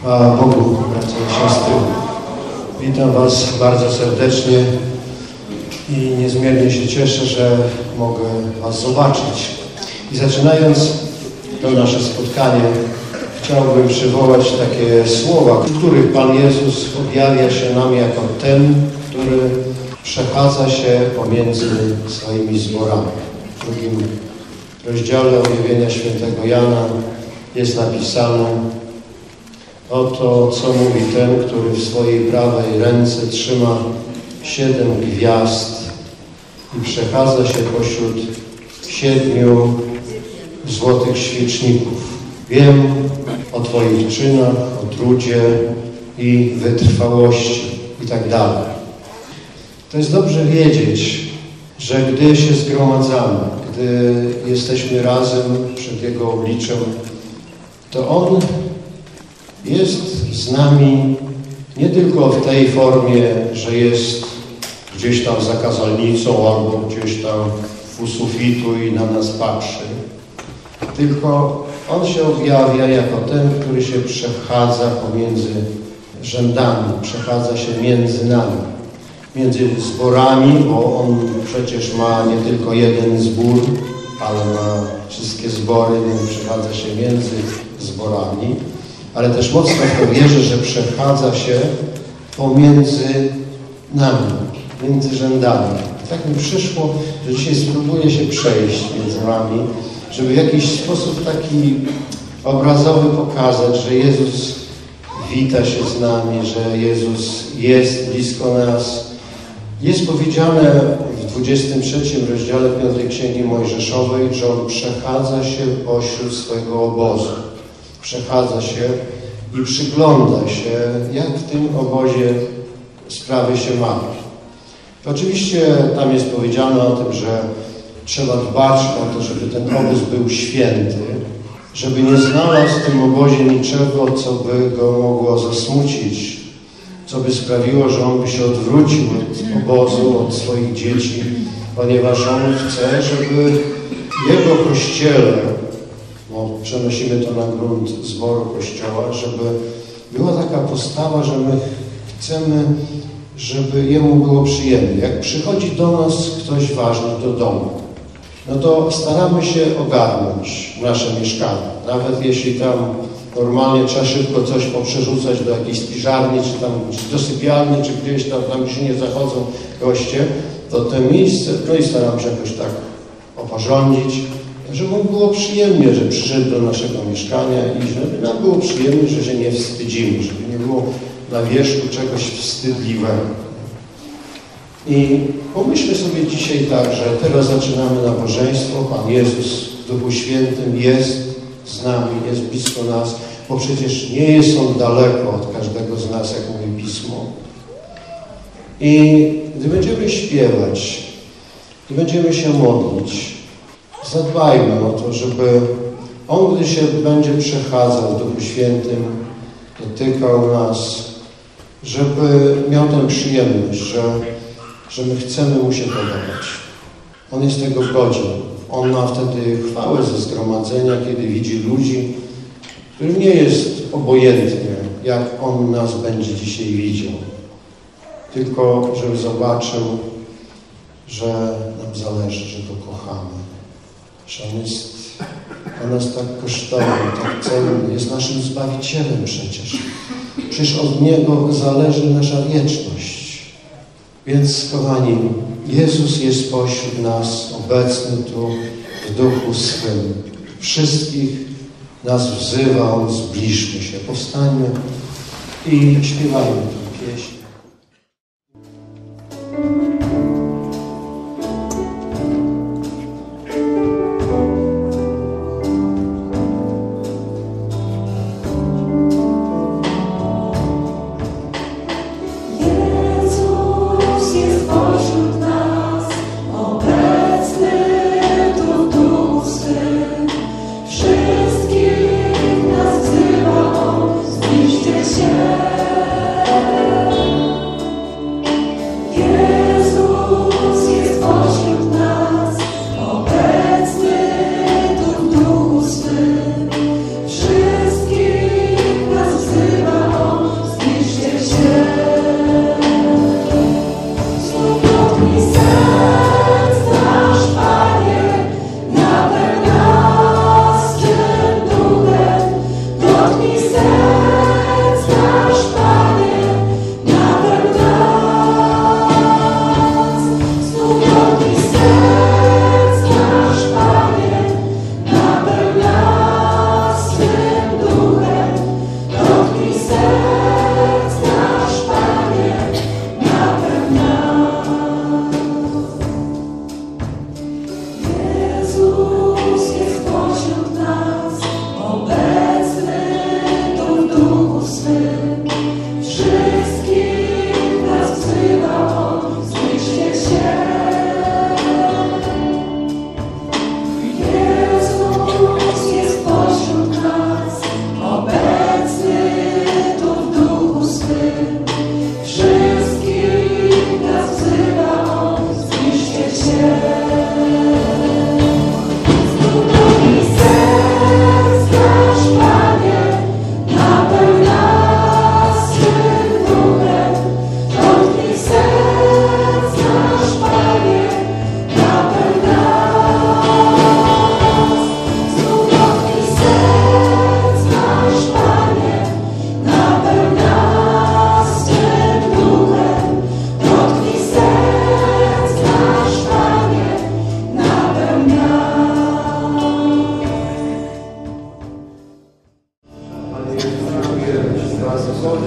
Chwała Bogu, bracia i siostry. Witam Was bardzo serdecznie i niezmiernie się cieszę, że mogę Was zobaczyć. I zaczynając to nasze spotkanie, chciałbym przywołać takie słowa, w których Pan Jezus objawia się nam jako ten, który przechadza się pomiędzy swoimi zborami. W drugim rozdziale objawienia świętego Jana jest napisane: oto co mówi ten, który w swojej prawej ręce trzyma 7 gwiazd i przechadza się pośród 7 złotych świeczników. Wiem o Twoich czynach, o trudzie i wytrwałości i tak dalej. To jest dobrze wiedzieć, że gdy się zgromadzamy, gdy jesteśmy razem przed Jego obliczem, to On jest z nami nie tylko w tej formie, że jest gdzieś tam za kazalnicą albo gdzieś tam u sufitu i na nas patrzy, tylko On się objawia jako ten, który się przechadza pomiędzy rzędami, przechadza się między nami, między zborami, bo On przecież ma nie tylko jeden zbór, ale ma wszystkie zbory, więc przechadza się między zborami, ale też mocno w to wierzę, że przechadza się pomiędzy nami, między rzędami. I tak mi przyszło, że dzisiaj spróbuję się przejść między nami, żeby w jakiś sposób taki obrazowy pokazać, że Jezus wita się z nami, że Jezus jest blisko nas. Jest powiedziane w 23 rozdziale 5 Księgi Mojżeszowej, że On przechadza się pośród swojego obozu. Przechadza się i przygląda się, jak w tym obozie sprawy się mają. Oczywiście tam jest powiedziane o tym, że trzeba dbać o to, żeby ten obóz był święty, żeby nie znalazł w tym obozie niczego, co by go mogło zasmucić, co by sprawiło, że on by się odwrócił od obozu, od swoich dzieci, ponieważ on chce, żeby w jego kościele, przenosimy to na grunt zboru Kościoła, żeby była taka postawa, że my chcemy, żeby Jemu było przyjemnie. Jak przychodzi do nas ktoś ważny do domu, no to staramy się ogarnąć nasze mieszkanie. Nawet jeśli tam normalnie trzeba szybko coś poprzerzucać do jakiejś spiżarni, czy tam do sypialni, czy gdzieś tam się nie zachodzą goście, to te miejsce, no i staramy się jakoś tak oporządzić, żeby mu było przyjemnie, że przyszedł do naszego mieszkania i żeby nam było przyjemnie, że się nie wstydzimy, żeby nie było na wierzchu czegoś wstydliwego. I pomyślmy sobie dzisiaj tak, że teraz zaczynamy nabożeństwo, Pan Jezus w Duchu Świętym jest z nami, jest blisko nas, bo przecież nie jest On daleko od każdego z nas, jak mówi Pismo. I gdy będziemy śpiewać i będziemy się modlić, zadbajmy o to, żeby On, gdy się będzie przechadzał w Duchu Świętym, dotykał nas, żeby miał tę przyjemność, że my chcemy Mu się podobać. On jest tego godzien. On ma wtedy chwałę ze zgromadzenia, kiedy widzi ludzi, którym nie jest obojętnie, jak On nas będzie dzisiaj widział. Tylko, żeby zobaczył, że nam zależy, że Go kochamy. Że On jest dla nas tak kosztowny, tak cenny, jest naszym Zbawicielem przecież. Przecież od Niego zależy nasza wieczność. Więc, kochani, Jezus jest pośród nas, obecny tu w Duchu swym. Wszystkich nas wzywa, On zbliżmy się. Powstańmy i śpiewajmy tę pieśń. Wszystkich nas wzywa, zbliżcie się. zgodę,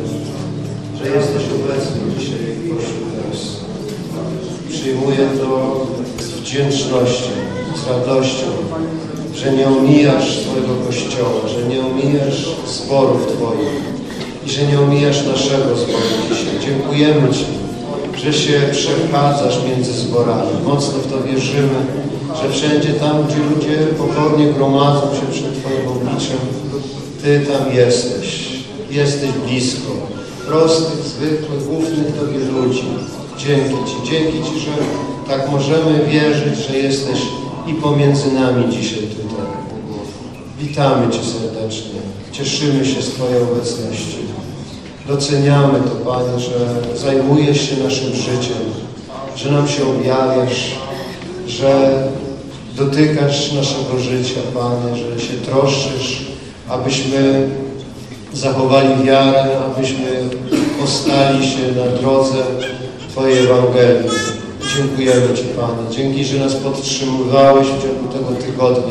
że jesteś obecny dzisiaj pośród nas. Przyjmuję to z wdzięcznością, z radością, że nie omijasz Twojego Kościoła, że nie omijasz zborów Twoich i że nie omijasz naszego zboru dzisiaj. Dziękujemy Ci, że się przechadzasz między zborami. Mocno w to wierzymy, że wszędzie tam, gdzie ludzie pokornie gromadzą się przed Twoim obliczem, Ty tam jesteś. Jesteś blisko. Prostych, zwykłych, ufnych Tobie ludzi. Dzięki Ci, że tak możemy wierzyć, że jesteś i pomiędzy nami dzisiaj tutaj. Witamy Cię serdecznie. Cieszymy się z Twojej obecności. Doceniamy to, Panie, że zajmujesz się naszym życiem, że nam się objawiasz, że dotykasz naszego życia, Panie, że się troszczysz, abyśmy zachowali wiarę, abyśmy ostali się na drodze Twojej Ewangelii. Dziękujemy Ci, Panie. Dzięki, że nas podtrzymywałeś w ciągu tego tygodnia,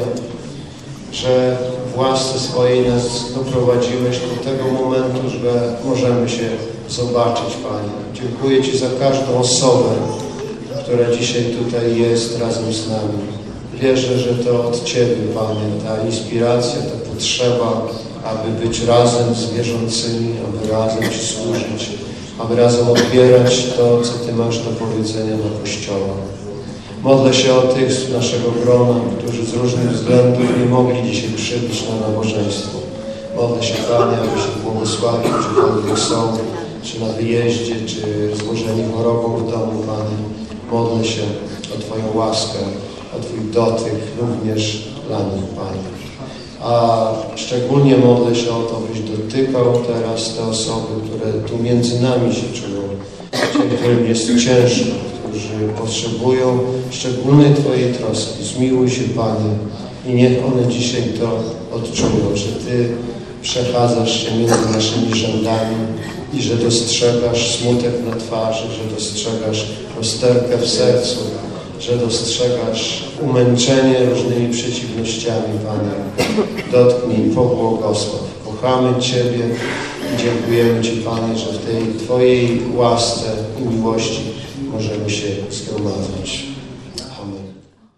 że w łasce swojej nas doprowadziłeś do tego momentu, że możemy się zobaczyć, Panie. Dziękuję Ci za każdą osobę, która dzisiaj tutaj jest razem z nami. Wierzę, że to od Ciebie, Panie, ta inspiracja, ta potrzeba, aby być razem z wierzącymi, aby razem Ci służyć, aby razem odbierać to, co Ty masz do powiedzenia na Kościoła. Modlę się o tych z naszego grona, którzy z różnych względów nie mogli dzisiaj przybyć na nabożeństwo. Modlę się, Panie, abyś ich błogosławił, gdziekolwiek są, czy na wyjeździe, czy złożeni chorobą w domu, Panie. Modlę się o Twoją łaskę, o Twój dotyk również dla nich, Panie. A szczególnie modlę się o to, byś dotykał teraz te osoby, które tu między nami się czują, ci, którym jest ciężko, którzy potrzebują szczególnej Twojej troski. Zmiłuj się, Panie, i niech one dzisiaj to odczują, że Ty przechadzasz się między naszymi rzędami i że dostrzegasz smutek na twarzy, że dostrzegasz rozterkę w sercu, że dostrzegasz umęczenie różnymi przeciwnościami, Panie. Dotknij, pobłogosław. Kochamy Ciebie i dziękujemy Ci, Panie, że w tej Twojej łasce i miłości możemy się zgromadzać. Amen.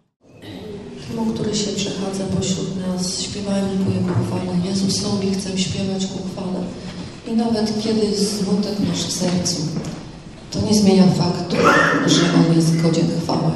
Temu, który się przechadza pośród nas, śpiewajmy Ku Jego chwale. Jezusowi chcę śpiewać ku chwale. I nawet kiedy jest smutek nasz w sercu, to nie zmienia faktu, że On jest godzien chwały.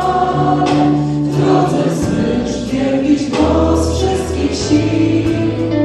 Wielbić Go z wszystkich sił.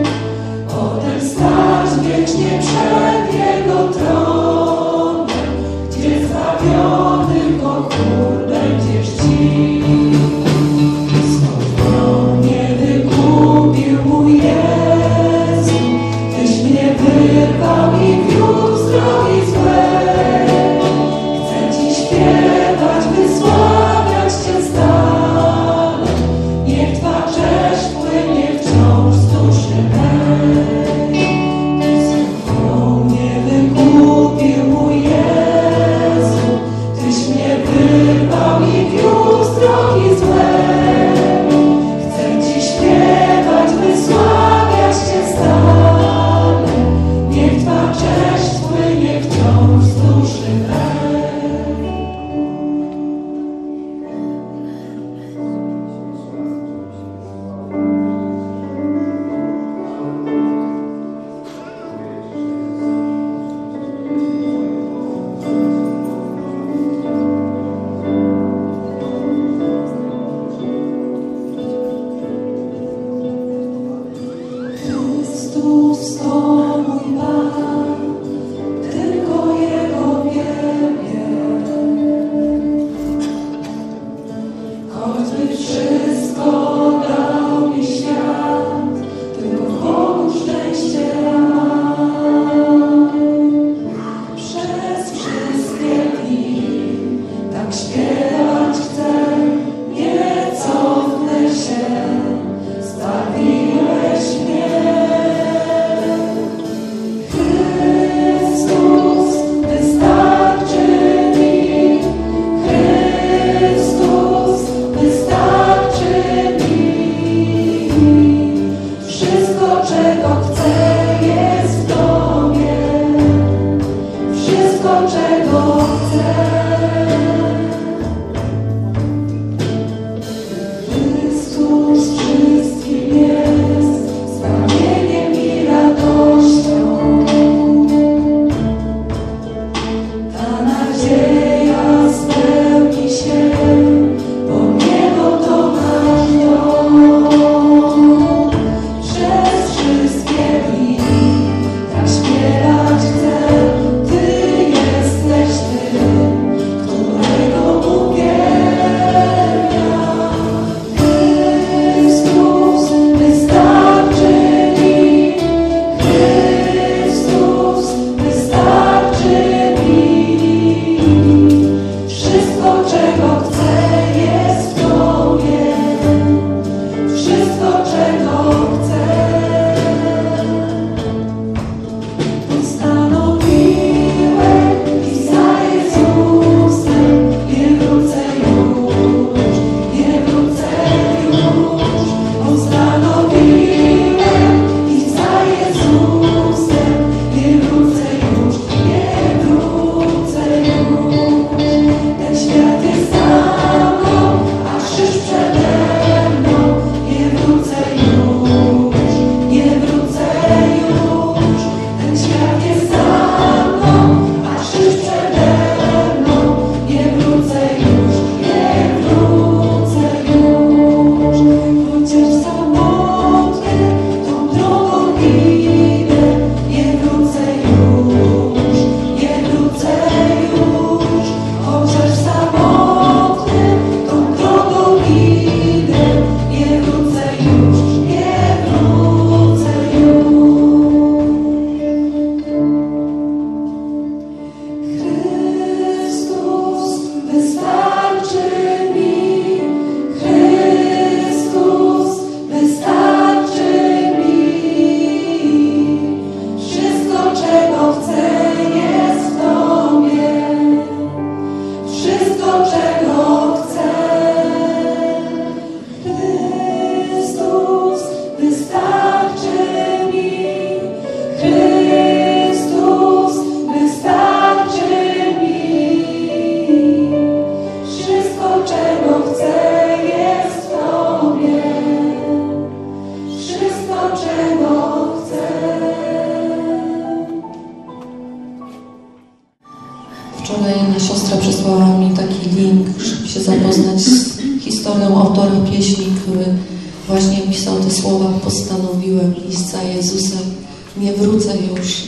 Wczoraj jedna siostra przysłała mi taki link, żeby się zapoznać z historią autora pieśni, który właśnie pisał te słowa: postanowiłem iść za Jezusem, nie wrócę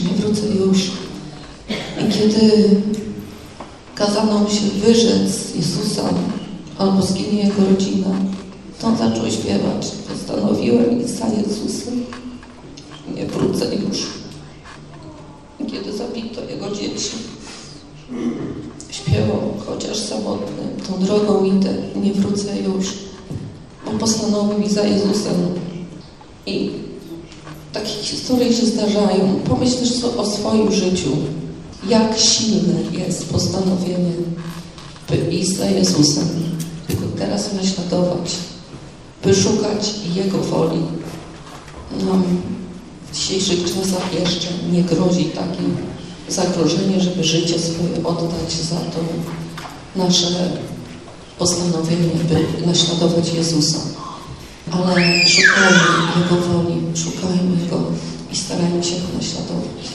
już. I kiedy kazano mu się wyrzec Jezusa, albo zginie jego rodzina, to on zaczął śpiewać: postanowiłem iść za Jezusem, nie wrócę już. I kiedy zabito jego dzieci, śpiewał: chociaż samotny, tą drogą idę, nie wrócę już, bo postanowił iść za Jezusem. I takie historie się zdarzają. Pomyśl też o swoim życiu. Jak silne jest postanowienie, by iść za Jezusem, by Go teraz naśladować, by szukać Jego woli. Nam w dzisiejszych czasach jeszcze nie grozi takie zagrożenie, żeby życie swoje oddać za to nasze postanowienie, by naśladować Jezusa. Ale szukajmy Jego woli, szukajmy Go i starajmy się Go naśladować.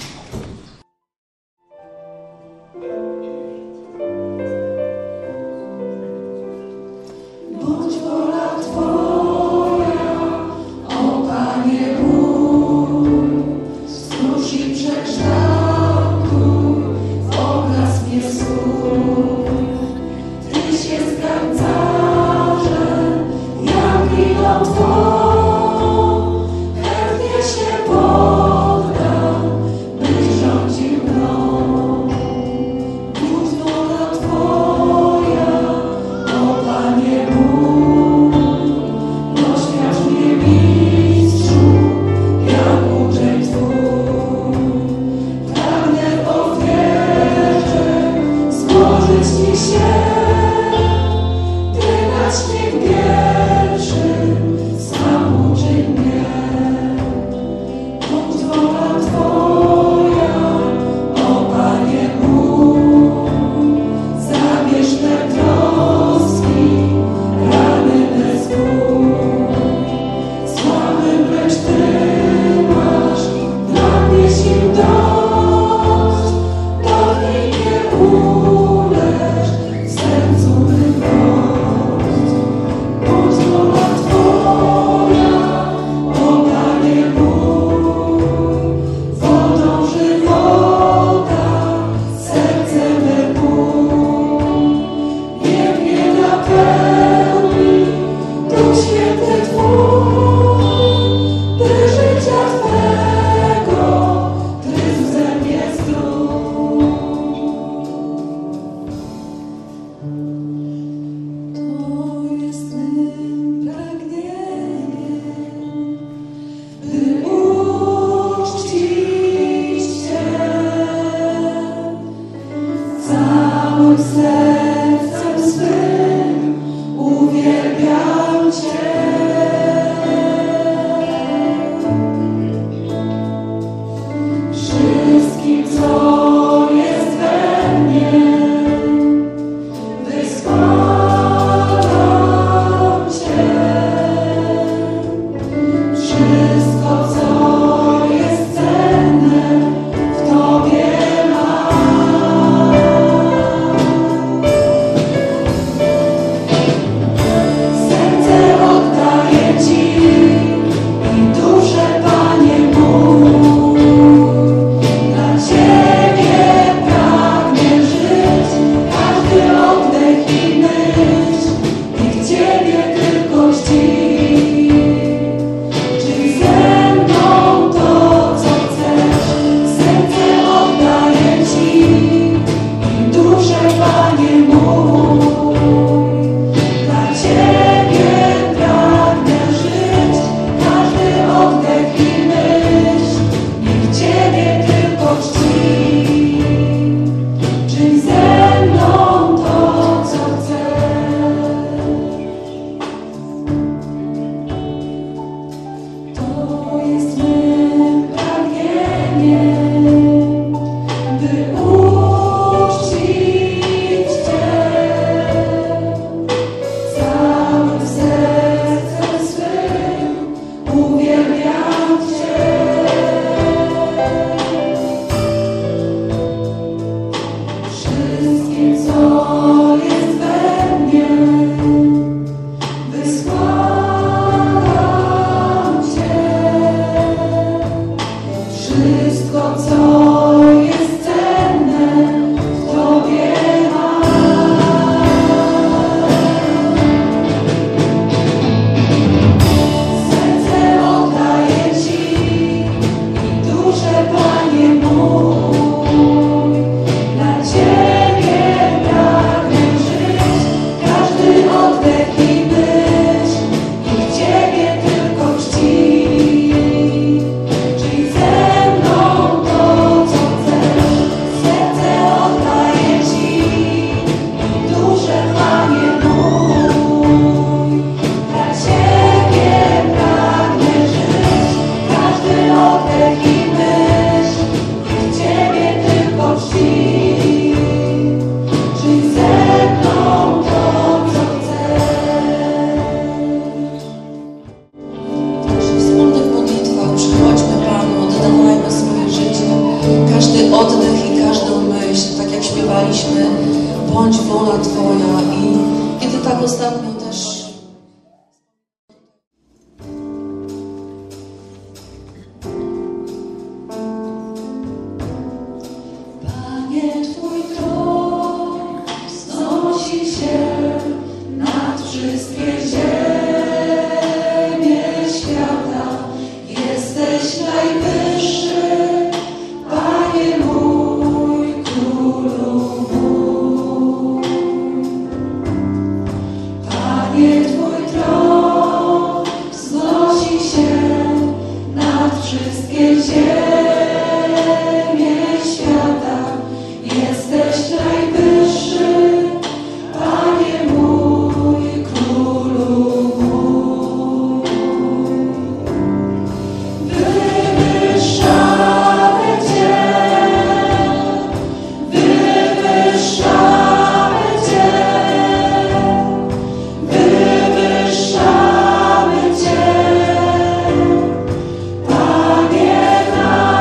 bądź wola Twoja. I kiedy tak ostatnio też Panie, Twój tron wznosi się nad wszystkie ziemie świata. Jesteś najwyższy, Panie mój, Królu mój. Panie, Twój tron wznosi się nad wszystkie ziemie świata. Jesteś najwyższy, Panie mój, Królu mój. Wywyższamy Cię, wywyższamy Cię, wywyższamy Cię, Panie nasz.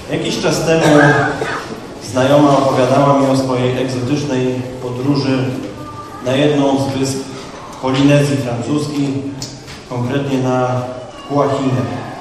Jakiś czas temu znajoma opowiadała mi o swojej egzotycznej podróży na jedną z wysp Polinezji Francuskiej, konkretnie na Huahinę.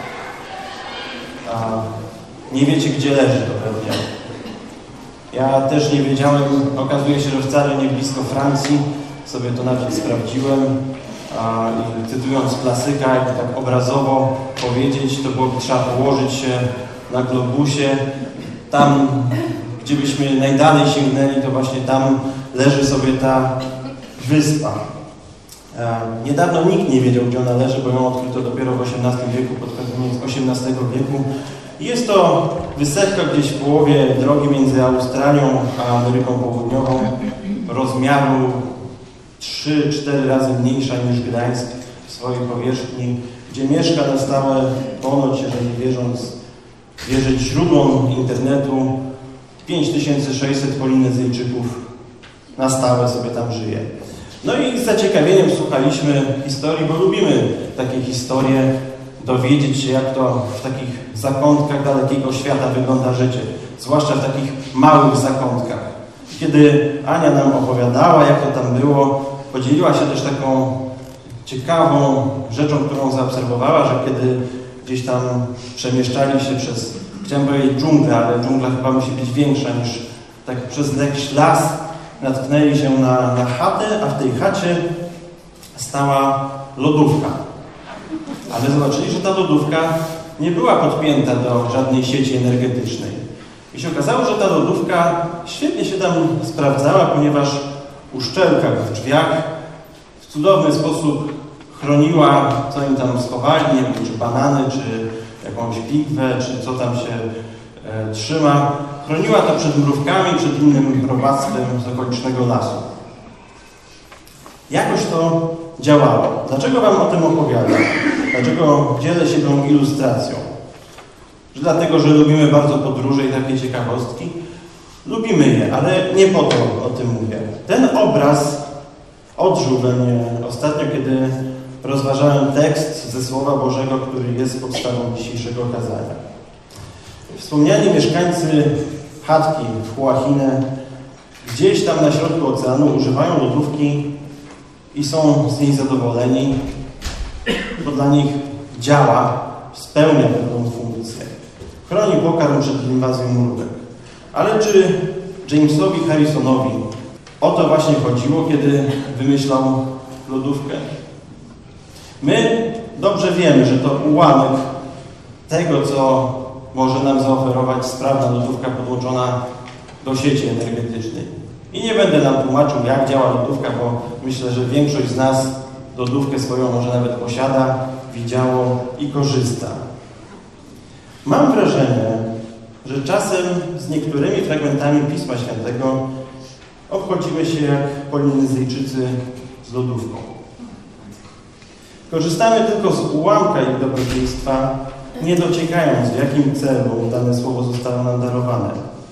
A nie wiecie, gdzie leży to pewnie. Ja też nie wiedziałem, okazuje się, że wcale nie blisko Francji, sobie to nawet sprawdziłem. I cytując klasyka, jakby tak obrazowo powiedzieć, to byłoby trzeba położyć się na globusie. Tam, gdzie byśmy najdalej sięgnęli, to właśnie tam leży sobie ta wyspa. Niedawno nikt nie wiedział, gdzie ona leży, bo ją odkryto dopiero w XVIII wieku, pod koniec XVIII wieku. Jest to wysepka gdzieś w połowie drogi między Australią a Ameryką Południową, rozmiaru 3-4 razy mniejsza niż Gdańsk w swojej powierzchni, gdzie mieszka na stałe, ponoć, jeżeli wierzyć źródłom internetu, 5600 Polinezyjczyków na stałe sobie tam żyje. No i z zaciekawieniem słuchaliśmy historii, bo lubimy takie historie, dowiedzieć się, jak to w takich zakątkach dalekiego świata wygląda życie, zwłaszcza w takich małych zakątkach. Kiedy Ania nam opowiadała, jak to tam było, podzieliła się też taką ciekawą rzeczą, którą zaobserwowała, że kiedy gdzieś tam przemieszczali się przez, chciałem powiedzieć dżunglę, ale dżungla chyba musi być większa niż tak przez jakiś las, natknęli się na chatę, a w tej chacie stała lodówka. Ale zobaczyli, że ta lodówka nie była podpięta do żadnej sieci energetycznej. I się okazało, że ta lodówka świetnie się tam sprawdzała, ponieważ uszczelka w drzwiach w cudowny sposób chroniła, co im tam schowali, nie wiem, czy banany, czy jakąś pigwę, czy co tam się trzyma. Chroniła to przed mrówkami, przed innym robactwem z okolicznego lasu. Jakoś to działało. Dlaczego Wam o tym opowiadam? Dlaczego dzielę się tą ilustracją? Dlatego, że lubimy bardzo podróże i takie ciekawostki. Lubimy je, ale nie po to o tym mówię. Ten obraz odżył we mnie ostatnio, kiedy rozważałem tekst ze Słowa Bożego, który jest podstawą dzisiejszego kazania. Wspomniani mieszkańcy chatki w Huahinę gdzieś tam na środku oceanu używają lodówki i są z niej zadowoleni, bo dla nich działa, spełnia pewną funkcję. Chroni pokarm przed inwazją mrówek. Ale czy Jamesowi Harrisonowi o to właśnie chodziło, kiedy wymyślał lodówkę? My dobrze wiemy, że to ułamek tego, co może nam zaoferować sprawna lodówka podłączona do sieci energetycznej. I nie będę nam tłumaczył, jak działa lodówka, bo myślę, że większość z nas lodówkę swoją może nawet posiada, widziało i korzysta. Mam wrażenie, że czasem z niektórymi fragmentami Pisma Świętego obchodzimy się jak Polinezyjczycy z lodówką. Korzystamy tylko z ułamka ich dobrodziejstwa, nie dociekając, w jakim celu dane słowo zostało nam darowane.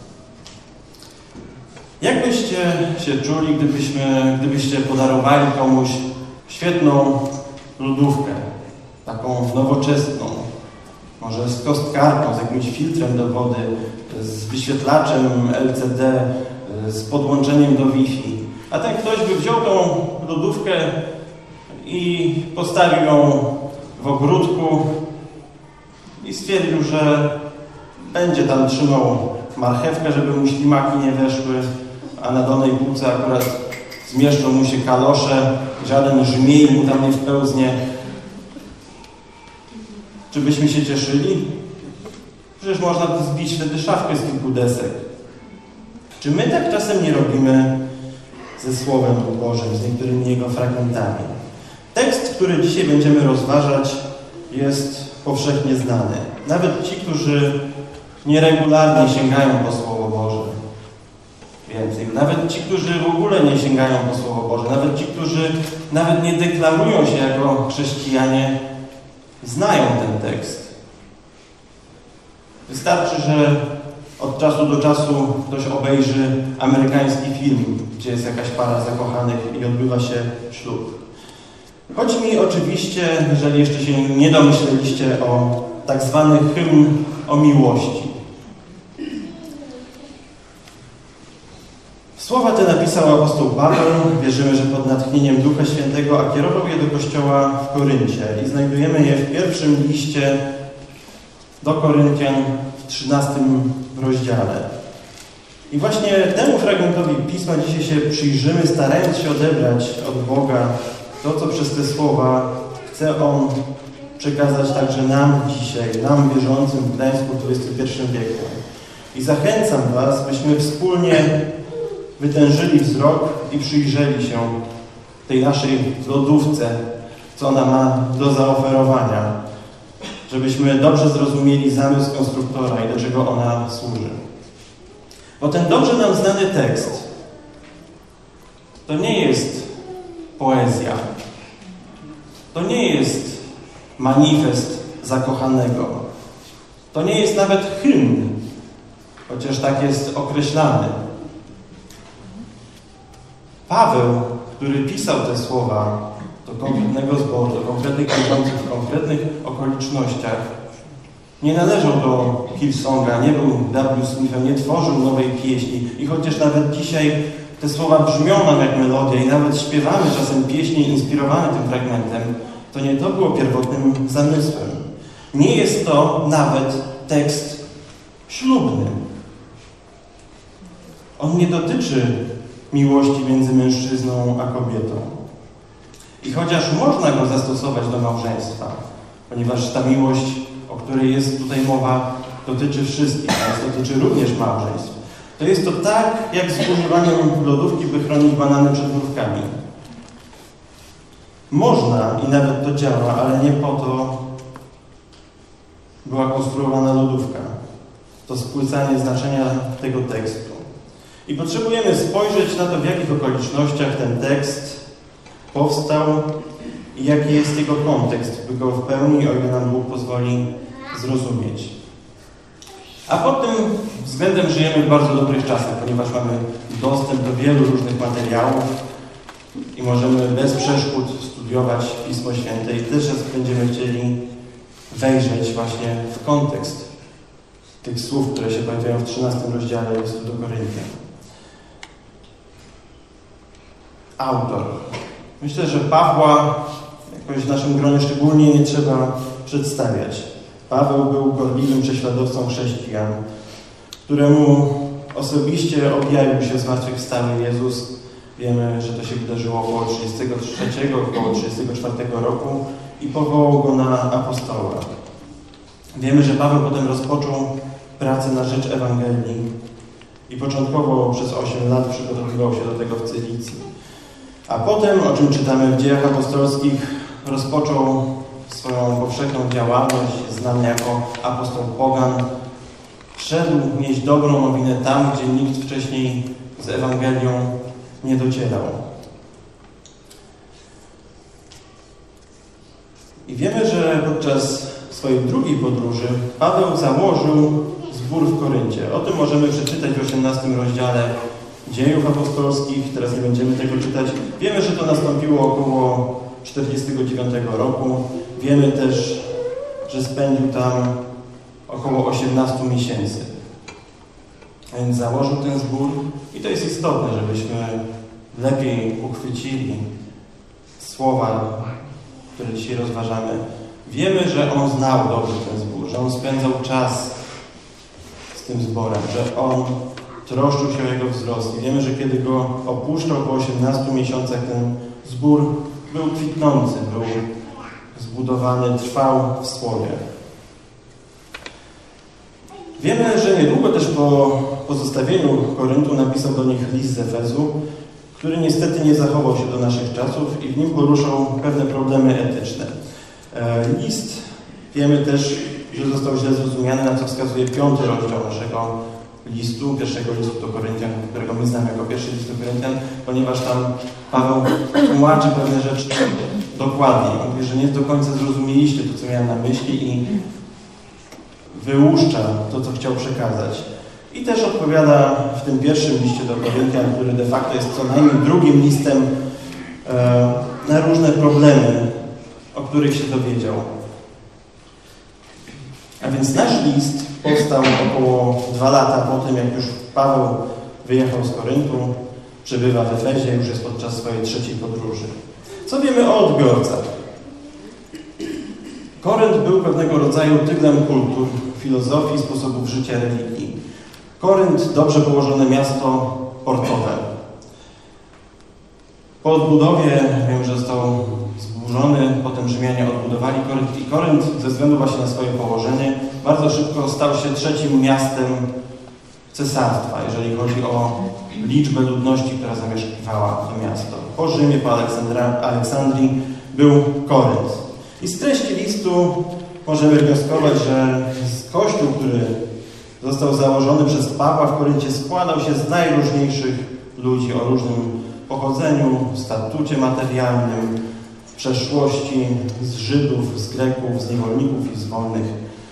Jak byście się czuli, gdybyście podarowali komuś świetną lodówkę, taką nowoczesną, może z kostkarką, z jakimś filtrem do wody, z wyświetlaczem LCD, z podłączeniem do Wi-Fi. A ten ktoś by wziął tą lodówkę i postawił ją w ogródku i stwierdził, że będzie tam trzymał marchewkę, żeby mu ślimaki nie weszły, a na dolnej półce akurat zmieszczą mu się kalosze, żaden żmiej mu tam nie wpełznie. Czy byśmy się cieszyli? Przecież można zbić wtedy szafkę z kilku desek. Czy my tak czasem nie robimy ze Słowem Bożym, z niektórymi jego fragmentami? Tekst, który dzisiaj będziemy rozważać, jest powszechnie znany. Nawet ci, którzy nieregularnie sięgają po Słowo Boże. Więcej. Nawet ci, którzy w ogóle nie sięgają po Słowo Boże. Nawet ci, którzy nawet nie deklarują się jako chrześcijanie, znają ten tekst. Wystarczy, że od czasu do czasu ktoś obejrzy amerykański film, gdzie jest jakaś para zakochanych i odbywa się ślub. Chodzi mi oczywiście, jeżeli jeszcze się nie domyśleliście, o tak zwany hymn o miłości. Słowa te napisał apostoł Paweł, wierzymy, że pod natchnieniem Ducha Świętego, a kierował je do kościoła w Koryncie. I znajdujemy je w pierwszym liście do Koryntian w 13 rozdziale. I właśnie temu fragmentowi Pisma dzisiaj się przyjrzymy, starając się odebrać od Boga to, co przez te słowa chce On przekazać także nam dzisiaj, nam wierzącym w Gdańsku w XXI wieku. I zachęcam Was, byśmy wspólnie wytężyli wzrok i przyjrzeli się tej naszej lodówce, co ona ma do zaoferowania, żebyśmy dobrze zrozumieli zamysł konstruktora i do czego ona służy. Bo ten dobrze nam znany tekst to nie jest poezja, to nie jest manifest zakochanego, to nie jest nawet hymn, chociaż tak jest określany. Paweł, który pisał te słowa do konkretnego zboru, do konkretnych wierzących w konkretnych okolicznościach, nie należał do Hillsonga, nie był W. Smithem, nie tworzył nowej pieśni. I chociaż nawet dzisiaj te słowa brzmią nam jak melodia i nawet śpiewamy czasem pieśni inspirowane tym fragmentem, to nie to było pierwotnym zamysłem. Nie jest to nawet tekst ślubny. On nie dotyczy miłości między mężczyzną a kobietą. I chociaż można go zastosować do małżeństwa, ponieważ ta miłość, o której jest tutaj mowa, dotyczy wszystkich, a dotyczy również małżeństw, to jest to tak, jak z używaniem lodówki, by chronić banany przed mrówkami. Można i nawet to działa, ale nie po to była konstruowana lodówka. To spłycanie znaczenia tego tekstu. I potrzebujemy spojrzeć na to, w jakich okolicznościach ten tekst powstał i jaki jest jego kontekst, by go w pełni, o ile nam Bóg pozwoli, zrozumieć. A pod tym względem żyjemy w bardzo dobrych czasach, ponieważ mamy dostęp do wielu różnych materiałów i możemy bez przeszkód studiować Pismo Święte i też będziemy chcieli wejrzeć właśnie w kontekst tych słów, które się pojawiają w 13 rozdziale listu do Koryntian. Autor. Myślę, że Pawła jakoś w naszym gronie szczególnie nie trzeba przedstawiać. Paweł był gorliwym prześladowcą chrześcijan, któremu osobiście objawił się zmartwychwstały Jezus. Wiemy, że to się wydarzyło około 33, około 34 roku i powołał go na apostoła. Wiemy, że Paweł potem rozpoczął pracę na rzecz Ewangelii i początkowo przez 8 lat przygotowywał się do tego w Cylicji. A potem, o czym czytamy w Dziejach Apostolskich, rozpoczął swoją powszechną działalność, znany jako apostoł pogan. Szedł nieść dobrą nowinę tam, gdzie nikt wcześniej z Ewangelią nie docierał. I wiemy, że podczas swojej drugiej podróży Paweł założył zbór w Koryncie. O tym możemy przeczytać w 18 rozdziale Dziejów Apostolskich. Teraz nie będziemy tego czytać. Wiemy, że to nastąpiło około 49 roku. Wiemy też, że spędził tam około 18 miesięcy. A więc założył ten zbór i to jest istotne, żebyśmy lepiej uchwycili słowa, które dzisiaj rozważamy. Wiemy, że on znał dobrze ten zbór, że on spędzał czas z tym zborem, że on troszczył się o jego wzrost. I wiemy, że kiedy go opuszczał po 18 miesiącach, ten zbór był kwitnący, był zbudowany, trwał w słowie. Wiemy, że niedługo też po pozostawieniu Koryntu napisał do nich list z Efezu, który niestety nie zachował się do naszych czasów i w nim poruszał pewne problemy etyczne. List, wiemy też, że został źle zrozumiany, na co wskazuje 5 rozdział naszego listu, pierwszego listu do Koryntian, którego my znamy jako pierwszy list do Koryntian, ponieważ tam Paweł tłumaczy pewne rzeczy dokładniej. On mówi, że nie do końca zrozumieliście to, co miałem na myśli i wyłuszcza to, co chciał przekazać. I też odpowiada w tym pierwszym liście do Koryntian, który de facto jest co najmniej drugim listem, na różne problemy, o których się dowiedział. A więc nasz list powstał około 2 lata po tym, jak już Paweł wyjechał z Koryntu przebywa w Efezie, już jest podczas swojej 3. podróży. Co wiemy o odbiorcach? Korynt był pewnego rodzaju tyglem kultur, filozofii, sposobów życia, religii. Korynt, dobrze położone miasto portowe. Po odbudowie, wiem, że został zburzony, potem Rzymianie odbudowali Korynt i Korynt ze względu właśnie na swoje położenie bardzo szybko stał się 3. miastem cesarstwa, jeżeli chodzi o liczbę ludności, która zamieszkiwała to miasto. Po Rzymie, po Aleksandrii był Korynt. I z treści listu możemy wnioskować, że kościół, który został założony przez Pawła w Koryncie, składał się z najróżniejszych ludzi o różnym pochodzeniu, statucie materialnym, przeszłości, z Żydów, z Greków, z niewolników i z wolnych.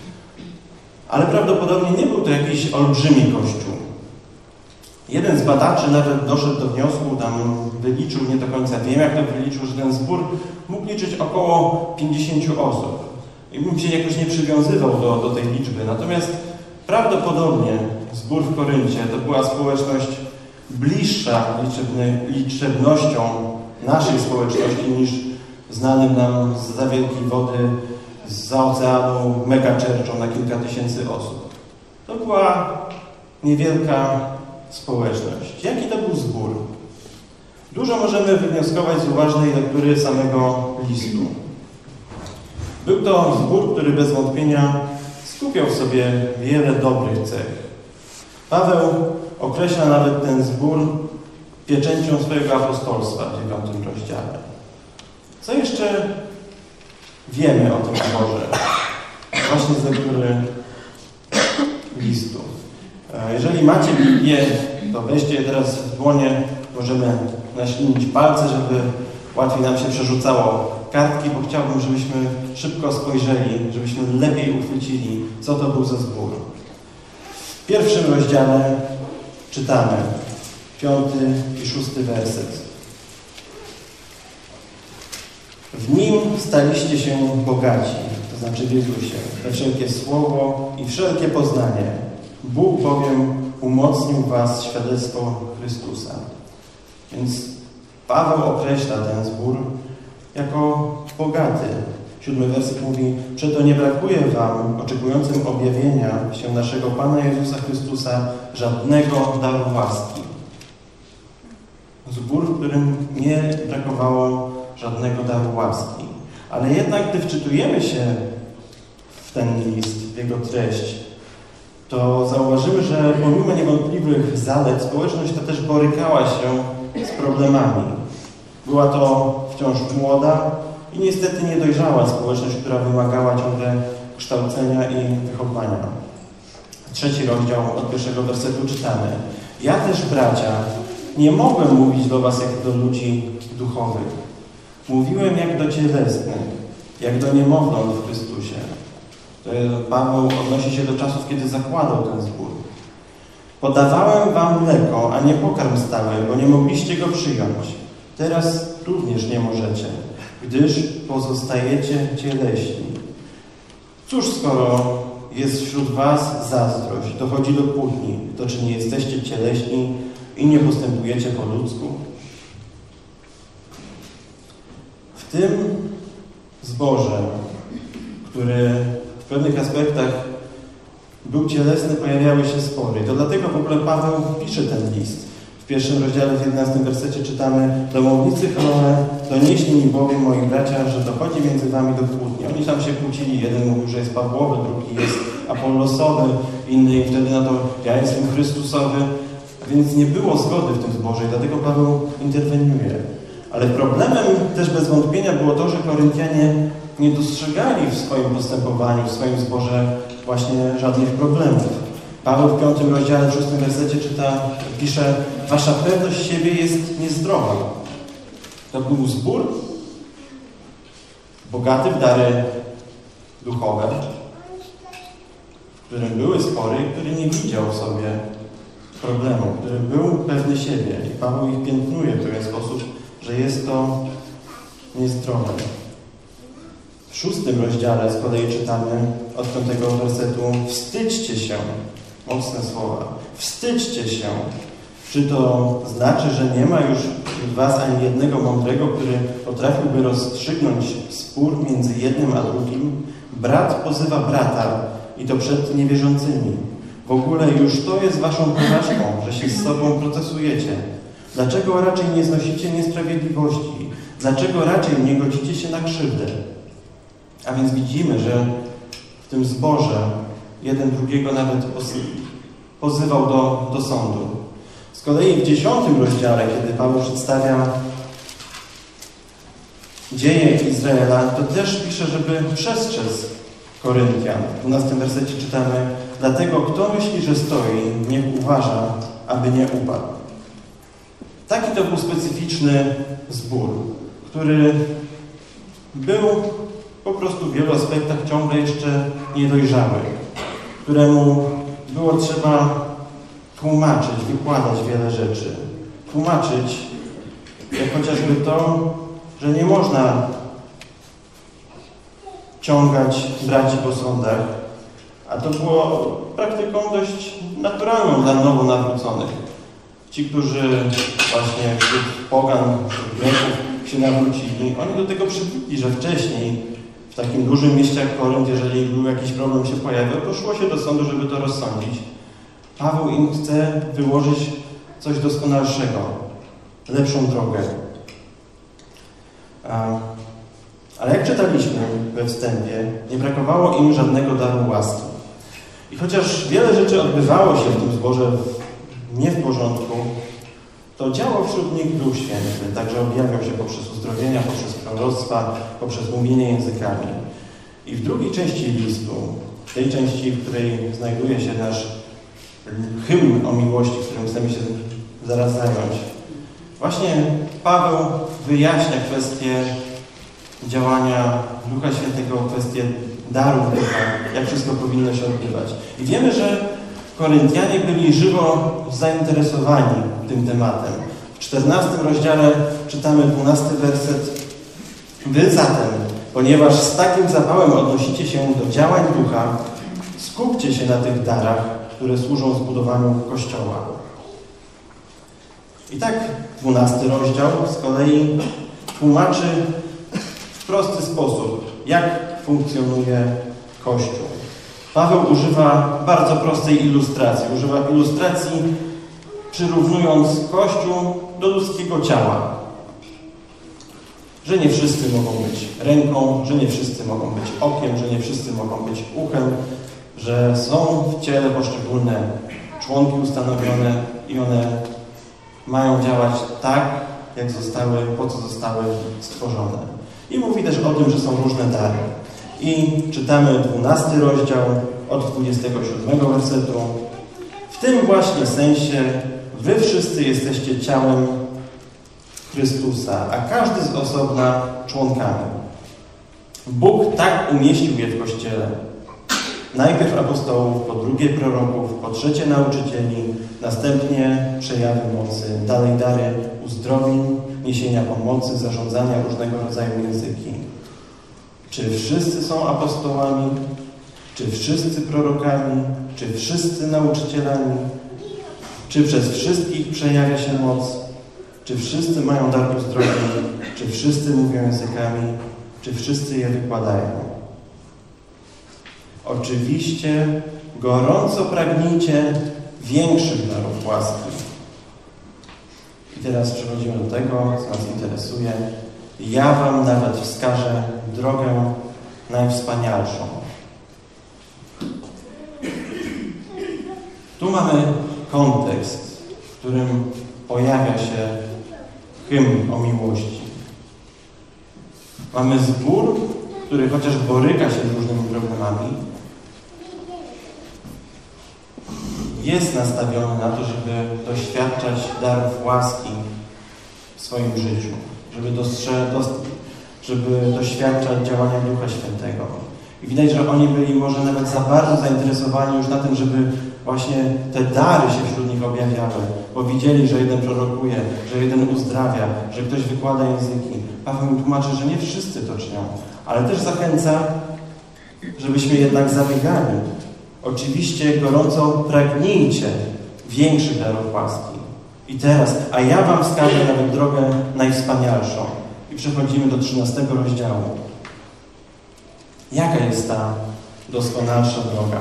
Ale prawdopodobnie nie był to jakiś olbrzymi kościół. Jeden z badaczy nawet doszedł do wniosku, tam wyliczył, nie do końca wiem jak to wyliczył, że ten zbór mógł liczyć około 50 osób. I bym się jakoś nie przywiązywał do tej liczby. Natomiast prawdopodobnie zbór w Koryncie to była społeczność bliższa liczebnością naszej społeczności niż znanym nam zza wielkiej wody, zza oceanu megachurchą na kilka tysięcy osób. To była niewielka społeczność. Jaki to był zbór? Dużo możemy wywnioskować z uważnej lektury samego listu. Był to zbór, który bez wątpienia skupiał w sobie wiele dobrych cech. Paweł określa nawet ten zbór pieczęcią swojego apostolstwa w 9 rozdziale. Co jeszcze wiemy o tym zborze? Właśnie z lektury listu. Jeżeli macie Biblię, to weźcie je teraz w dłonie, możemy naślinić palce, żeby łatwiej nam się przerzucało kartki, bo chciałbym, żebyśmy szybko spojrzeli, żebyśmy lepiej uchwycili, co to był za zbór. W 1 rozdziale czytamy 5 i 6 werset. W Nim staliście się bogaci, to znaczy w Jezusie, we wszelkie słowo i wszelkie poznanie. Bóg bowiem umocnił was świadectwo Chrystusa. Więc Paweł określa ten zbór jako bogaty. 7 werset mówi: przeto nie brakuje wam, oczekującym objawienia się naszego Pana Jezusa Chrystusa, żadnego daru łaski. Zbór, w którym nie brakowało żadnego daru łaski. Ale jednak, gdy wczytujemy się w ten list, w jego treść, to zauważymy, że pomimo niewątpliwych zalet, społeczność ta też borykała się z problemami. Była to wciąż młoda i niestety niedojrzała społeczność, która wymagała ciągle kształcenia i wychowania. 3 rozdział od 1 wersetu czytamy: ja też, bracia, nie mogłem mówić do was jak do ludzi duchowych. Mówiłem jak do cielesnych, jak do niemowląt w Chrystusie. Paweł odnosi się do czasów, kiedy zakładał ten zbór. Podawałem wam mleko, a nie pokarm stały, bo nie mogliście go przyjąć. Teraz również nie możecie, gdyż pozostajecie cieleśni. Cóż, skoro jest wśród was zazdrość, dochodzi do kłótni, to czy nie jesteście cieleśni i nie postępujecie po ludzku? W tym zborze, który w pewnych aspektach był cielesny, pojawiały się spory. To dlatego w ogóle Paweł pisze ten list. W 1 rozdziale, w 11 wersecie czytamy: domownicy Chloe donieśli mi bowiem, moi bracia, że dochodzi między wami do kłótni. Oni tam się kłócili. Jeden mówił, że jest Pawłowy, drugi jest Apollosowy, inny wtedy na to: ja jestem Chrystusowy. Więc nie było zgody w tym zborze i dlatego Paweł interweniuje. Ale problemem też bez wątpienia było to, że Koryntianie nie dostrzegali w swoim postępowaniu, w swoim zborze właśnie żadnych problemów. Paweł w 5 rozdziale, w 6 wersecie pisze: wasza pewność siebie jest niezdrowa. To był zbór bogaty w dary duchowe, w którym były spory, który nie widział w sobie problemu, który był pewny siebie. I Paweł ich piętnuje w pewien sposób, że jest to niezdrowe. W 6 rozdziale z kolei czytamy od 5 wersetu: wstydźcie się, mocne słowa, wstydźcie się Czy to znaczy, że nie ma już wśród was ani jednego mądrego, który potrafiłby rozstrzygnąć spór między jednym a drugim? Brat pozywa brata i to przed niewierzącymi. W ogóle już to jest waszą porażką, że się z sobą procesujecie. Dlaczego raczej nie znosicie niesprawiedliwości? Dlaczego raczej nie godzicie się na krzywdę? A więc widzimy, że w tym zborze jeden drugiego nawet pozywał do sądu. Z kolei w 10 rozdziale, kiedy Paweł przedstawia dzieje Izraela, to też pisze, żeby przestrzec Koryntian. W 12 wersecie czytamy: dlatego kto myśli, że stoi, niech uważa, aby nie upadł. Taki to był specyficzny zbór, który był po prostu w wielu aspektach ciągle jeszcze niedojrzały, któremu było trzeba tłumaczyć, wykładać wiele rzeczy. Tłumaczyć, jak chociażby to, że nie można ciągać braci po sądach, a to było praktyką dość naturalną dla nowo nawróconych. Ci, którzy właśnie wśród pogan, wśród Greków się nawrócili, oni do tego przywykli, że wcześniej w takim dużym mieście jak Korynt, jeżeli był jakiś problem się pojawiał, to szło się do sądu, żeby to rozsądzić. Paweł im chce wyłożyć coś doskonalszego, lepszą drogę. Ale jak czytaliśmy we wstępie, nie brakowało im żadnego daru łaski. I chociaż wiele rzeczy odbywało się w tym zborze nie w porządku, to działał wśród nich Duch Święty, także objawiał się poprzez uzdrowienia, poprzez proroctwa, poprzez mówienie językami. I w drugiej części listu, w tej części, w której znajduje się nasz hymn o miłości, którym chcemy się zaraz zająć, właśnie Paweł wyjaśnia kwestię działania Ducha Świętego, kwestię darów Ducha, jak wszystko powinno się odbywać. I wiemy, że Koryntianie byli żywo zainteresowani tym tematem. W 14 rozdziale czytamy 12 werset. Wy zatem, ponieważ z takim zapałem odnosicie się do działań Ducha, skupcie się na tych darach, które służą zbudowaniu Kościoła. I tak 12 rozdział z kolei tłumaczy w prosty sposób, jak funkcjonuje Kościół. Paweł używa bardzo prostej ilustracji. Używa ilustracji, przyrównując Kościół do ludzkiego ciała. Że nie wszyscy mogą być ręką, że nie wszyscy mogą być okiem, że nie wszyscy mogą być uchem, że są w ciele poszczególne członki ustanowione i one mają działać tak, jak zostały, po co zostały stworzone. I mówi też o tym, że są różne dary. I czytamy 12 rozdział od 27 wersetu. W tym właśnie sensie wy wszyscy jesteście ciałem Chrystusa, a każdy z osobna członkami. Bóg tak umieścił je w Kościele. Najpierw apostołów, po drugie proroków, po trzecie nauczycieli, następnie przejawy mocy, dalej dary uzdrowień, niesienia pomocy, zarządzania różnego rodzaju języki. Czy wszyscy są apostołami? Czy wszyscy prorokami? Czy wszyscy nauczycielami? Czy przez wszystkich przejawia się moc? Czy wszyscy mają dar uzdrowień? Czy wszyscy mówią językami? Czy wszyscy je wykładają? Oczywiście gorąco pragnijcie większych darów łaski. I teraz przechodzimy do tego, co nas interesuje. Ja wam nawet wskażę drogę najwspanialszą. Tu mamy kontekst, w którym pojawia się hymn o miłości. Mamy zbór, który chociaż boryka się z różnymi problemami, jest nastawiony na to, żeby doświadczać darów łaski w swoim życiu, żeby doświadczać działania Ducha Świętego. I widać, że oni byli może nawet za bardzo zainteresowani już na tym, żeby właśnie te dary się wśród nich objawiały, bo widzieli, że jeden prorokuje, że jeden uzdrawia, że ktoś wykłada języki. Paweł im tłumaczy, że nie wszyscy to czynią, ale też zachęca, żebyśmy jednak zabiegali. Oczywiście gorąco pragnijcie większych darów łaski. I teraz, a ja wam wskażę nawet drogę najwspanialszą. I przechodzimy do 13 rozdziału. Jaka jest ta doskonalsza droga?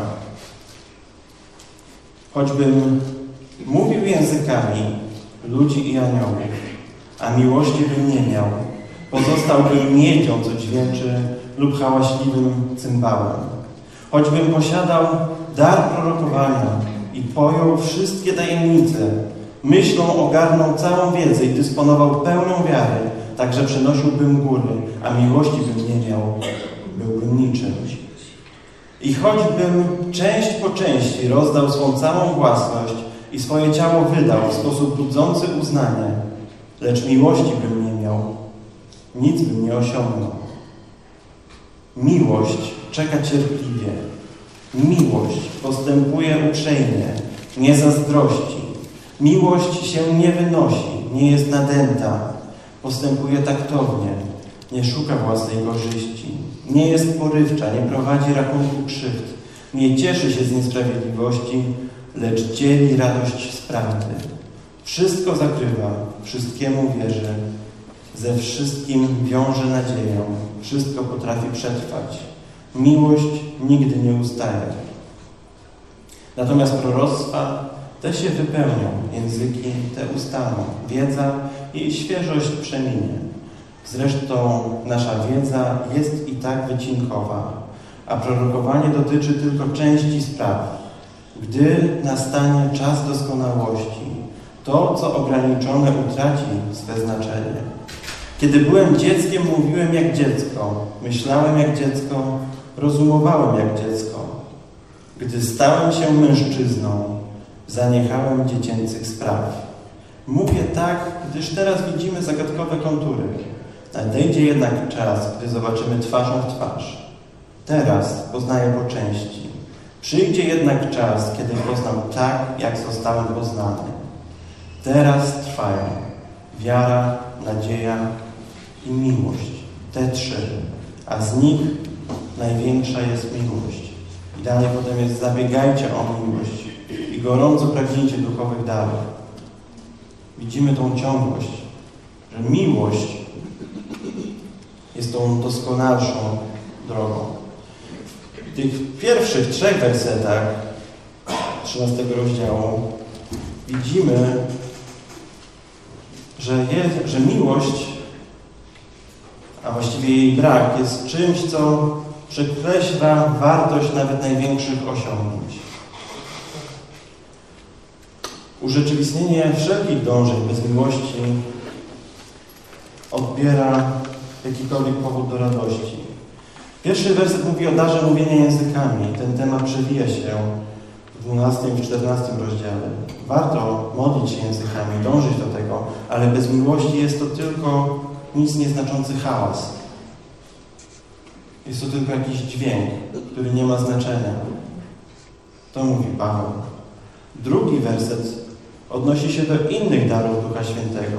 Choćbym mówił językami ludzi i aniołów, a miłości bym nie miał, pozostałbym miedzią, co dźwięczy, lub hałaśliwym cymbałem. Choćbym posiadał dar prorokowania i pojął wszystkie tajemnice, myślą ogarnął całą wiedzę i dysponował pełnią wiary, tak że przenosiłbym góry, a miłości bym nie miał, byłbym niczym. I choćbym część po części rozdał swą całą własność i swoje ciało wydał w sposób budzący uznanie, lecz miłości bym nie miał, nic bym nie osiągnął. Miłość czeka cierpliwie. Miłość postępuje uprzejmie, nie zazdrości. Miłość się nie wynosi, nie jest nadęta. Postępuje taktownie, nie szuka własnej korzyści. Nie jest porywcza, nie prowadzi rachunku krzywd. Nie cieszy się z niesprawiedliwości, lecz dzieli radość z prawdy. Wszystko zakrywa, wszystkiemu wierzy, ze wszystkim wiąże nadzieję, wszystko potrafi przetrwać. Miłość nigdy nie ustaje. Natomiast proroctwa te się wypełnią, języki te ustaną, wiedza i świeżość przeminie. Zresztą nasza wiedza jest i tak wycinkowa, a prorokowanie dotyczy tylko części spraw. Gdy nastanie czas doskonałości, to, co ograniczone, utraci swe znaczenie. Kiedy byłem dzieckiem, mówiłem jak dziecko, myślałem jak dziecko, rozumowałem jak dziecko. Gdy stałem się mężczyzną, zaniechałem dziecięcych spraw. Mówię tak, gdyż teraz widzimy zagadkowe kontury. Nadejdzie jednak czas, gdy zobaczymy twarzą w twarz. Teraz poznaję po części. Przyjdzie jednak czas, kiedy poznam tak, jak zostałem poznany. Teraz trwają wiara, nadzieja i miłość. Te trzy. A z nich największa jest miłość. I dalej potem jest: zabiegajcie o miłość i gorąco pragnijcie duchowych darów. Widzimy tą ciągłość, że miłość jest tą doskonalszą drogą. W tych pierwszych 3 wersetach 13 rozdziału widzimy, że miłość, a właściwie jej brak, jest czymś, co przekreśla wartość nawet największych osiągnięć. Urzeczywistnienie wszelkich dążeń bez miłości odbiera jakikolwiek powód do radości. Pierwszy werset mówi o darze mówienia językami. Ten temat przewija się w 12 i w 14 rozdziale. Warto modlić się językami, dążyć do tego, ale bez miłości jest to tylko nic nieznaczący hałas. Jest to tylko jakiś dźwięk, który nie ma znaczenia. To mówi Paweł. Drugi werset odnosi się do innych darów Ducha Świętego.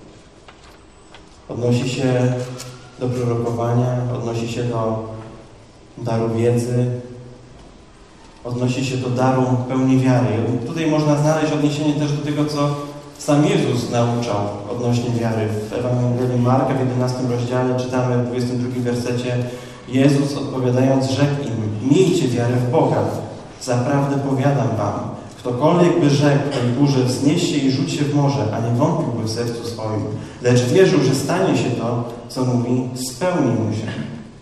Odnosi się do prorokowania, odnosi się do daru wiedzy, odnosi się do daru pełni wiary. Tutaj można znaleźć odniesienie też do tego, co sam Jezus nauczał odnośnie wiary. W Ewangelii Marka w 11 rozdziale czytamy w 22 wersecie: Jezus odpowiadając rzekł im: miejcie wiarę w Boga. Zaprawdę powiadam wam, ktokolwiek by rzekł tej górze: wznieś się i rzuć się w morze, a nie wątpiłby w sercu swoim, lecz wierzył, że stanie się to, co mówi, spełni mu się.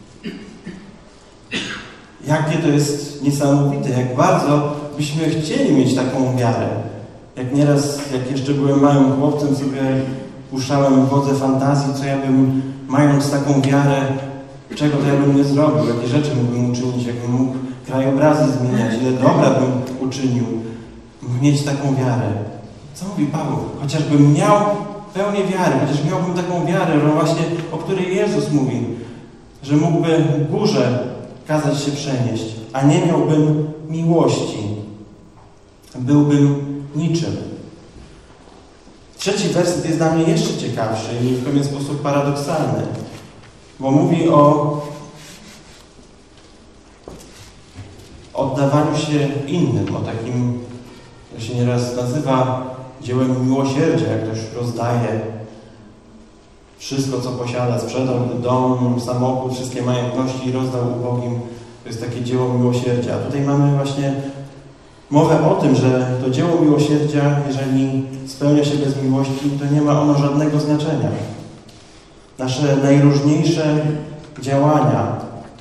Jakie to jest niesamowite, jak bardzo byśmy chcieli mieć taką wiarę. Jak nieraz, jak jeszcze byłem małym chłopcem, sobie puszczałem wodze fantazji, co ja bym, mając taką wiarę, czego to ja bym nie zrobił, jakie rzeczy mógłbym uczynić, jakbym mógł krajobrazy zmieniać, ile dobra bym uczynił, mieć taką wiarę. Co mówi Paweł? Chociażbym miał pełnię wiary, chociaż miałbym taką wiarę, no właśnie, o której Jezus mówi, że mógłby górze kazać się przenieść, a nie miałbym miłości. Byłbym niczym. Trzeci werset jest dla mnie jeszcze ciekawszy i w pewien sposób paradoksalny, bo mówi o oddawaniu się innym, o takim, jak się nieraz nazywa, dziełem miłosierdzia, jak ktoś rozdaje wszystko, co posiada, sprzedał dom, samochód, wszystkie majątności i rozdał ubogim. To jest takie dzieło miłosierdzia. A tutaj mamy właśnie mowę o tym, że to dzieło miłosierdzia, jeżeli spełnia się bez miłości, to nie ma ono żadnego znaczenia. Nasze najróżniejsze działania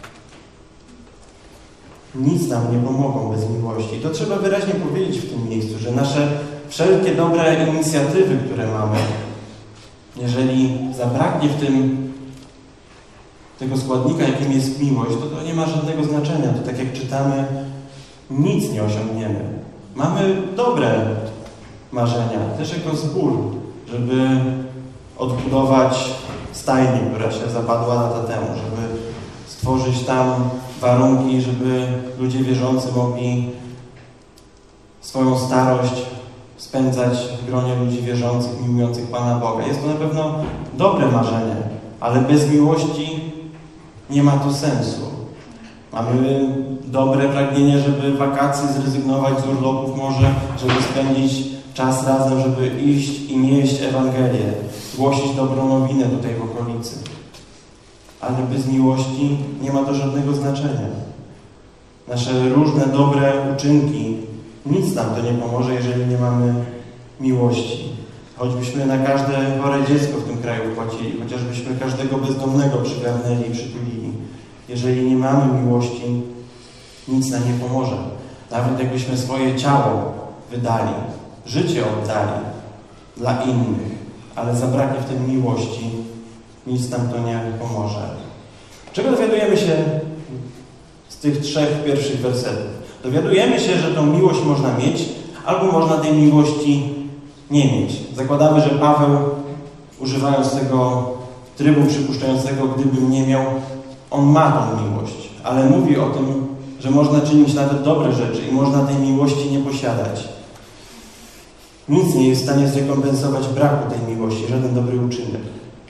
nic nam nie pomogą bez miłości. I to trzeba wyraźnie powiedzieć w tym miejscu, że nasze wszelkie dobre inicjatywy, które mamy, jeżeli zabraknie w tym tego składnika, jakim jest miłość, to nie ma żadnego znaczenia. To tak jak czytamy, nic nie osiągniemy. Mamy dobre marzenia, też jako zbór, żeby odbudować stajnię, która się zapadła lata temu, żeby stworzyć tam warunki, żeby ludzie wierzący mogli swoją starość spędzać w gronie ludzi wierzących, miłujących Pana Boga. Jest to na pewno dobre marzenie, ale bez miłości nie ma to sensu. Mamy dobre pragnienie, żeby w wakacji zrezygnować z urlopów może, żeby spędzić czas razem, żeby iść i nieść Ewangelię, głosić dobrą nowinę tutaj w okolicy. Ale bez miłości nie ma to żadnego znaczenia. Nasze różne dobre uczynki, nic nam to nie pomoże, jeżeli nie mamy miłości. Choćbyśmy na każde chore dziecko w tym kraju płacili, chociażbyśmy każdego bezdomnego przygarnęli i przytulili. Jeżeli nie mamy miłości, nic nam nie pomoże. Nawet jakbyśmy swoje ciało wydali, życie oddali dla innych, ale zabraknie w tym miłości, nic nam to nie pomoże. Czego dowiadujemy się z tych 3 pierwszych wersetów? Dowiadujemy się, że tą miłość można mieć, albo można tej miłości nie mieć. Zakładamy, że Paweł, używając tego trybu przypuszczającego, gdybym nie miał, on ma tą miłość, ale mówi o tym, że można czynić nawet dobre rzeczy i można tej miłości nie posiadać. Nic nie jest w stanie zrekompensować braku tej miłości, żaden dobry uczynek.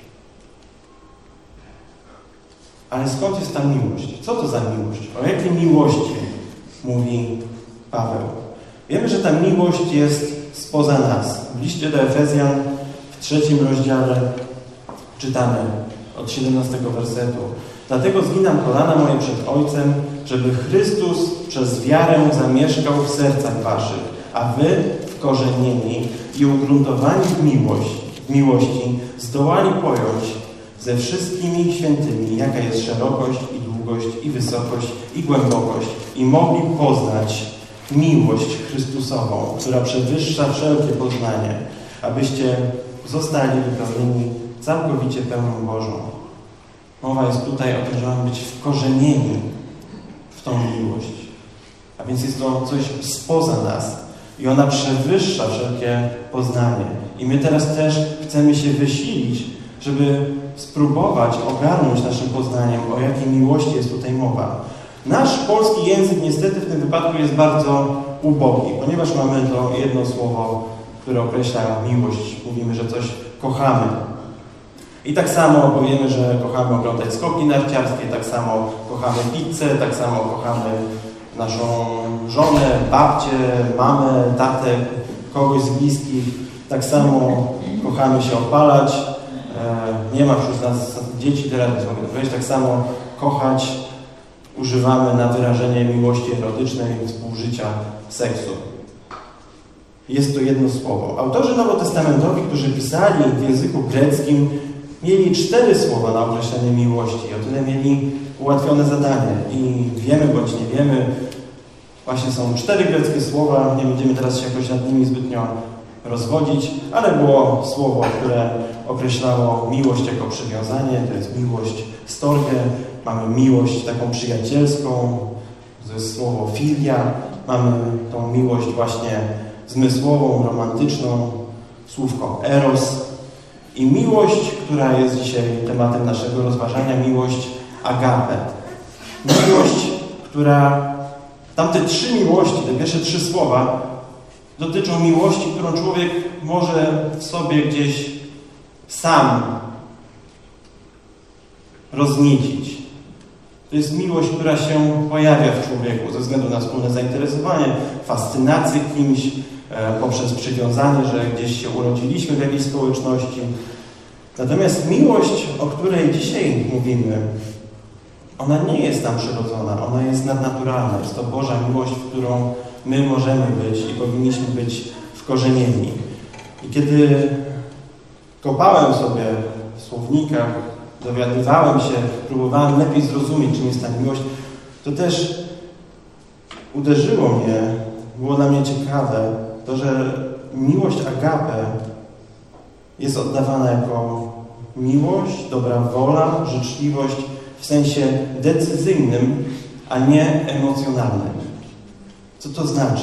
Ale skąd jest ta miłość? Co to za miłość? O jakiej miłości mówi Paweł? Wiemy, że ta miłość jest spoza nas. W liście do Efezjan w 3 rozdziale czytamy od 17 wersetu. Dlatego zginam kolana moje przed Ojcem, żeby Chrystus przez wiarę zamieszkał w sercach waszych, a wy wkorzenieni i ugruntowani w miłości zdołali pojąć ze wszystkimi świętymi, jaka jest szerokość i długość i wysokość i głębokość i mogli poznać miłość Chrystusową, która przewyższa wszelkie poznanie, abyście zostali wypełnieni całkowicie pełnią Bożą. Mowa jest tutaj o tym, że mamy być wkorzenieni w tą miłość. A więc jest to coś spoza nas i ona przewyższa wszelkie poznanie. I my teraz też chcemy się wysilić, żeby spróbować ogarnąć naszym poznaniem, o jakiej miłości jest tutaj mowa. Nasz polski język niestety w tym wypadku jest bardzo ubogi, ponieważ mamy to jedno słowo, które określa miłość. Mówimy, że coś kochamy. I tak samo powiemy, że kochamy oglądać skoki narciarskie, tak samo kochamy pizzę, tak samo kochamy naszą żonę, babcię, mamę, tatę, kogoś z bliskich. Tak samo kochamy się opalać. Nie ma wśród nas dzieci teraz, więc mogę to powiedzieć. Tak samo kochać używamy na wyrażenie miłości erotycznej, współżycia, seksu. Jest to jedno słowo. Autorzy nowotestamentowi, którzy pisali w języku greckim, mieli 4 słowa na określenie miłości. O tyle mieli ułatwione zadanie. I wiemy bądź nie wiemy, właśnie są 4 greckie słowa. Nie będziemy teraz się jakoś nad nimi zbytnio rozwodzić, ale było słowo, które określało miłość jako przywiązanie. To jest miłość storge. Mamy miłość taką przyjacielską. To jest słowo filia. Mamy tą miłość właśnie zmysłową, romantyczną. Słówko eros. I miłość, która jest dzisiaj tematem naszego rozważania, miłość agape. Miłość, która... Tamte 3 miłości, te pierwsze 3 słowa dotyczą miłości, którą człowiek może w sobie gdzieś sam rozniecić. To jest miłość, która się pojawia w człowieku ze względu na wspólne zainteresowanie, fascynację kimś, poprzez przywiązanie, że gdzieś się urodziliśmy w jakiejś społeczności. Natomiast miłość, o której dzisiaj mówimy, ona nie jest nam przyrodzona, ona jest nadnaturalna. Jest to Boża miłość, w którą my możemy być i powinniśmy być wkorzenieni. I kiedy kopałem sobie w słownikach, dowiadywałem się, próbowałem lepiej zrozumieć, czym jest ta miłość, to też uderzyło mnie, było dla mnie ciekawe, to, że miłość agape jest oddawana jako miłość, dobra wola, życzliwość w sensie decyzyjnym, a nie emocjonalnym. Co to znaczy?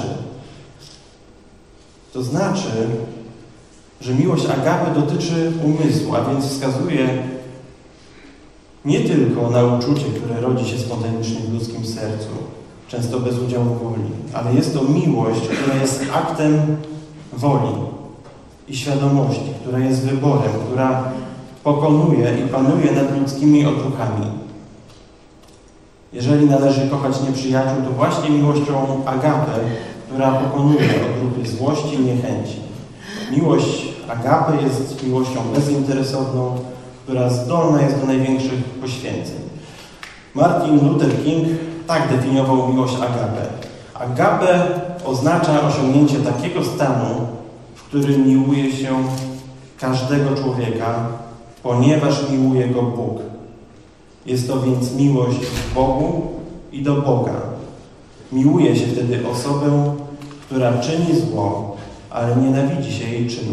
To znaczy, że miłość agape dotyczy umysłu, a więc wskazuje nie tylko na uczucie, które rodzi się spontanicznie w ludzkim sercu, często bez udziału woli, ale jest to miłość, która jest aktem woli i świadomości, która jest wyborem, która pokonuje i panuje nad ludzkimi odruchami. Jeżeli należy kochać nieprzyjaciół, to właśnie miłością agape, która pokonuje odruchy złości i niechęci. Miłość agape jest miłością bezinteresowną, która zdolna jest do największych poświęceń. Martin Luther King tak definiował miłość agape. Agape oznacza osiągnięcie takiego stanu, w którym miłuje się każdego człowieka, ponieważ miłuje go Bóg. Jest to więc miłość w Bogu i do Boga. Miłuje się wtedy osobę, która czyni zło, ale nienawidzi się jej czynu.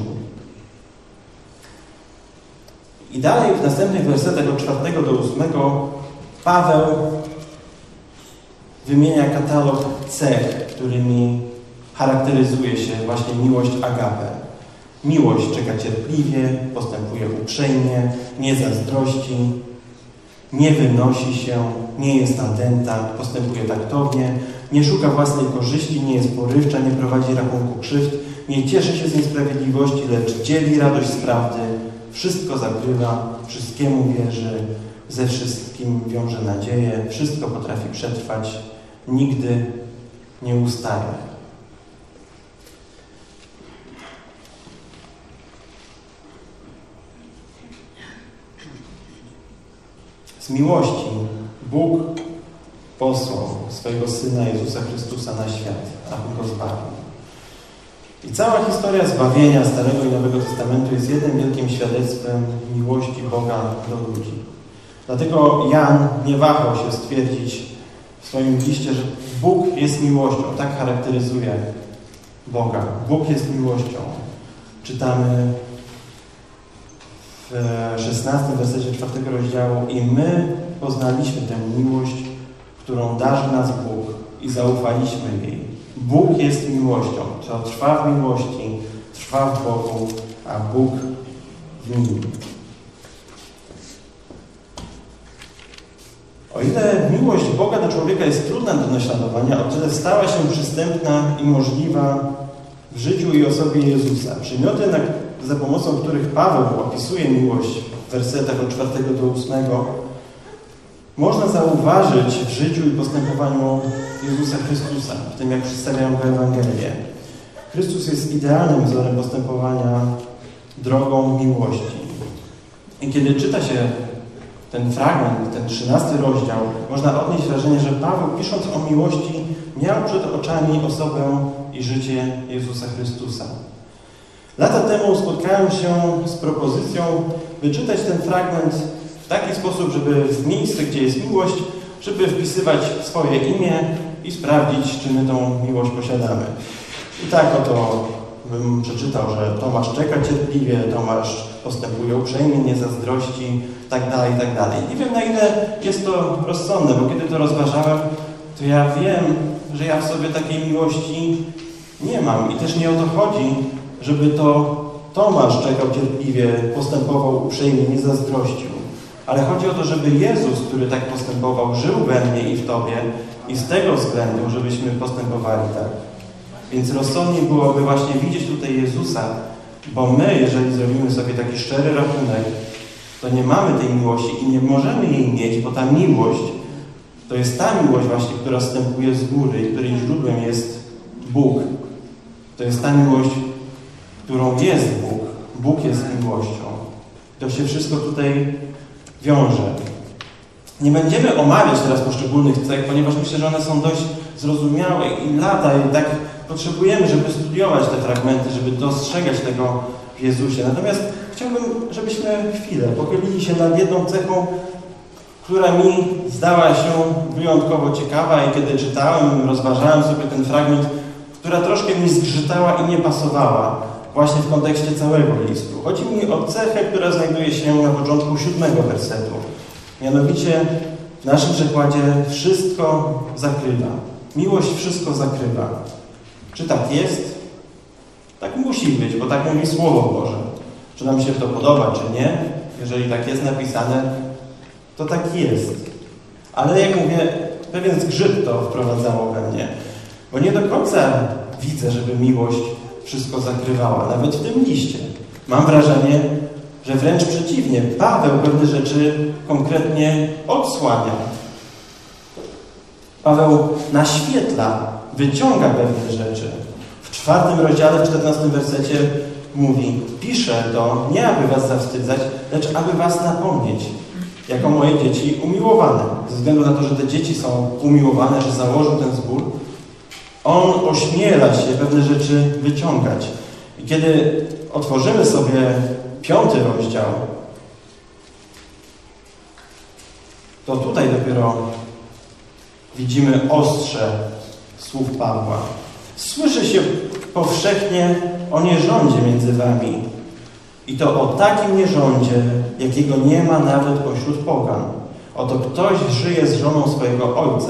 I dalej w następnych wersetach od 4 do 8 Paweł wymienia katalog cech, którymi charakteryzuje się właśnie miłość agape. Miłość czeka cierpliwie, postępuje uprzejmie, nie zazdrości, nie wynosi się, nie jest nadęta, postępuje taktownie, nie szuka własnej korzyści, nie jest porywcza, nie prowadzi rachunku krzywd, nie cieszy się z niesprawiedliwości, lecz dzieli radość z prawdy, wszystko zakrywa, wszystkiemu wierzy, ze wszystkim wiąże nadzieję, wszystko potrafi przetrwać, nigdy nie ustaje. Z miłości Bóg posłał swojego Syna Jezusa Chrystusa na świat, aby go zbawił. I cała historia zbawienia Starego i Nowego Testamentu jest jednym wielkim świadectwem miłości Boga do ludzi. Dlatego Jan nie wahał się stwierdzić w swoim liście, że Bóg jest miłością. Tak charakteryzuje Boga. Bóg jest miłością. Czytamy w 16 wersecie 4 rozdziału: i my poznaliśmy tę miłość, którą darzy nas Bóg i zaufaliśmy jej. Bóg jest miłością. Kto trwa w miłości, trwa w Bogu, a Bóg w nim. O ile miłość Boga do człowieka jest trudna do naśladowania, o tyle stała się przystępna i możliwa w życiu i osobie Jezusa. Przymioty, za pomocą których Paweł opisuje miłość w wersetach od 4 do 8, można zauważyć w życiu i postępowaniu Jezusa Chrystusa, w tym jak przedstawiają go Ewangelie. Chrystus jest idealnym wzorem postępowania drogą miłości. I kiedy czyta się ten fragment, ten 13 rozdział, można odnieść wrażenie, że Paweł, pisząc o miłości, miał przed oczami osobę i życie Jezusa Chrystusa. Lata temu spotkałem się z propozycją, by czytać ten fragment w taki sposób, żeby w miejsce, gdzie jest miłość, żeby wpisywać swoje imię i sprawdzić, czy my tą miłość posiadamy. I tak oto bym przeczytał, że Tomasz czeka cierpliwie, Tomasz postępuje uprzejmie, nie zazdrości, tak dalej, i tak dalej. Nie wiem, na ile jest to rozsądne, bo kiedy to rozważałem, to ja wiem, że ja w sobie takiej miłości nie mam. I też nie o to chodzi, żeby to Tomasz czekał cierpliwie, postępował uprzejmie, nie zazdrościł. Ale chodzi o to, żeby Jezus, który tak postępował, żył we mnie i w Tobie i z tego względu, żebyśmy postępowali tak. Więc rozsądniej byłoby właśnie widzieć tutaj Jezusa, bo my, jeżeli zrobimy sobie taki szczery rachunek, to nie mamy tej miłości i nie możemy jej mieć, bo ta miłość To jest ta miłość właśnie, która zstępuje z góry i której źródłem jest Bóg. To jest ta miłość, którą jest Bóg. Bóg jest miłością. To się wszystko tutaj wiąże. Nie będziemy omawiać teraz poszczególnych cech, ponieważ myślę, że one są dość zrozumiałe i lata jednak potrzebujemy, żeby studiować te fragmenty, żeby dostrzegać tego w Jezusie. Natomiast chciałbym, żebyśmy chwilę pochylili się nad jedną cechą, która mi zdała się wyjątkowo ciekawa i kiedy czytałem, rozważałem sobie ten fragment, która troszkę mi zgrzytała i nie pasowała właśnie w kontekście całego listu. Chodzi mi o cechę, która znajduje się na początku 7 wersetu. Mianowicie w naszym przekładzie wszystko zakrywa. Miłość wszystko zakrywa. Czy tak jest? Tak musi być, bo tak mówi Słowo Boże. Czy nam się to podoba, czy nie? Jeżeli tak jest napisane, to tak jest. Ale jak mówię, pewien zgrzyt to wprowadzało we mnie. Bo nie do końca widzę, żeby miłość wszystko zakrywała. Nawet w tym liście. Mam wrażenie, że wręcz przeciwnie. Paweł pewne rzeczy konkretnie odsłania. Paweł naświetla, wyciąga pewne rzeczy. W 4 rozdziale, w 14 wersecie mówi: piszę to nie aby was zawstydzać, lecz aby was napomnieć, jako moje dzieci umiłowane. Ze względu na to, że te dzieci są umiłowane, że założył ten zbór, on ośmiela się pewne rzeczy wyciągać. I kiedy otworzymy sobie 5 rozdział, to tutaj dopiero widzimy ostrze słów Pawła. Słyszy się powszechnie o nierządzie między wami. I to o takim nierządzie, jakiego nie ma nawet pośród pogan. Oto ktoś żyje z żoną swojego ojca.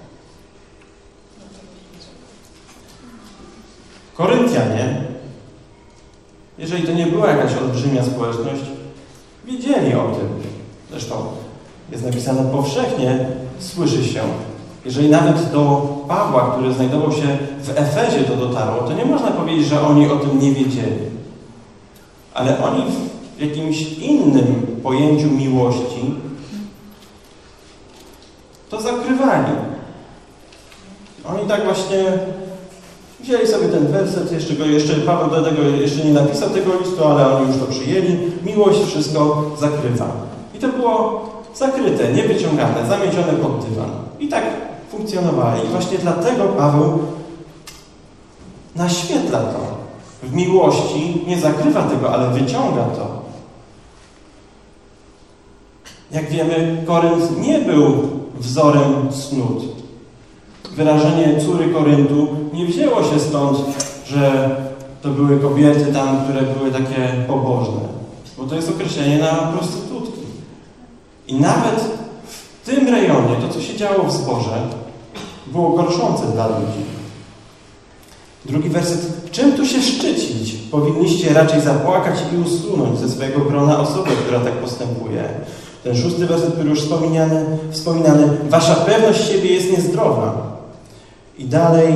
Koryntianie, jeżeli to nie była jakaś olbrzymia społeczność, wiedzieli o tym. Zresztą jest napisane powszechnie, słyszy się. Jeżeli nawet do Pawła, który znajdował się w Efezie, to dotarło, to nie można powiedzieć, że oni o tym nie wiedzieli. Ale oni w jakimś innym pojęciu miłości to zakrywali. Oni tak właśnie wzięli sobie ten werset, jeszcze Paweł do tego jeszcze nie napisał tego listu, ale oni już to przyjęli. Miłość wszystko zakrywa. I to było zakryte, niewyciągane, zamiecione pod dywan. I tak funkcjonowali. I właśnie dlatego Paweł naświetla to. W miłości nie zakrywa tego, ale wyciąga to. Jak wiemy, Korynt nie był wzorem cnót. Wyrażenie córy Koryntu nie wzięło się stąd, że to były kobiety tam, które były takie pobożne. Bo to jest określenie na prostytutki. I nawet w tym rejonie, to co się działo w zborze, było gorszące dla ludzi. 2 werset. Czym tu się szczycić? Powinniście raczej zapłakać i usunąć ze swojego grona osobę, która tak postępuje. Ten 6 werset, który już wspominany. Wasza pewność siebie jest niezdrowa. I dalej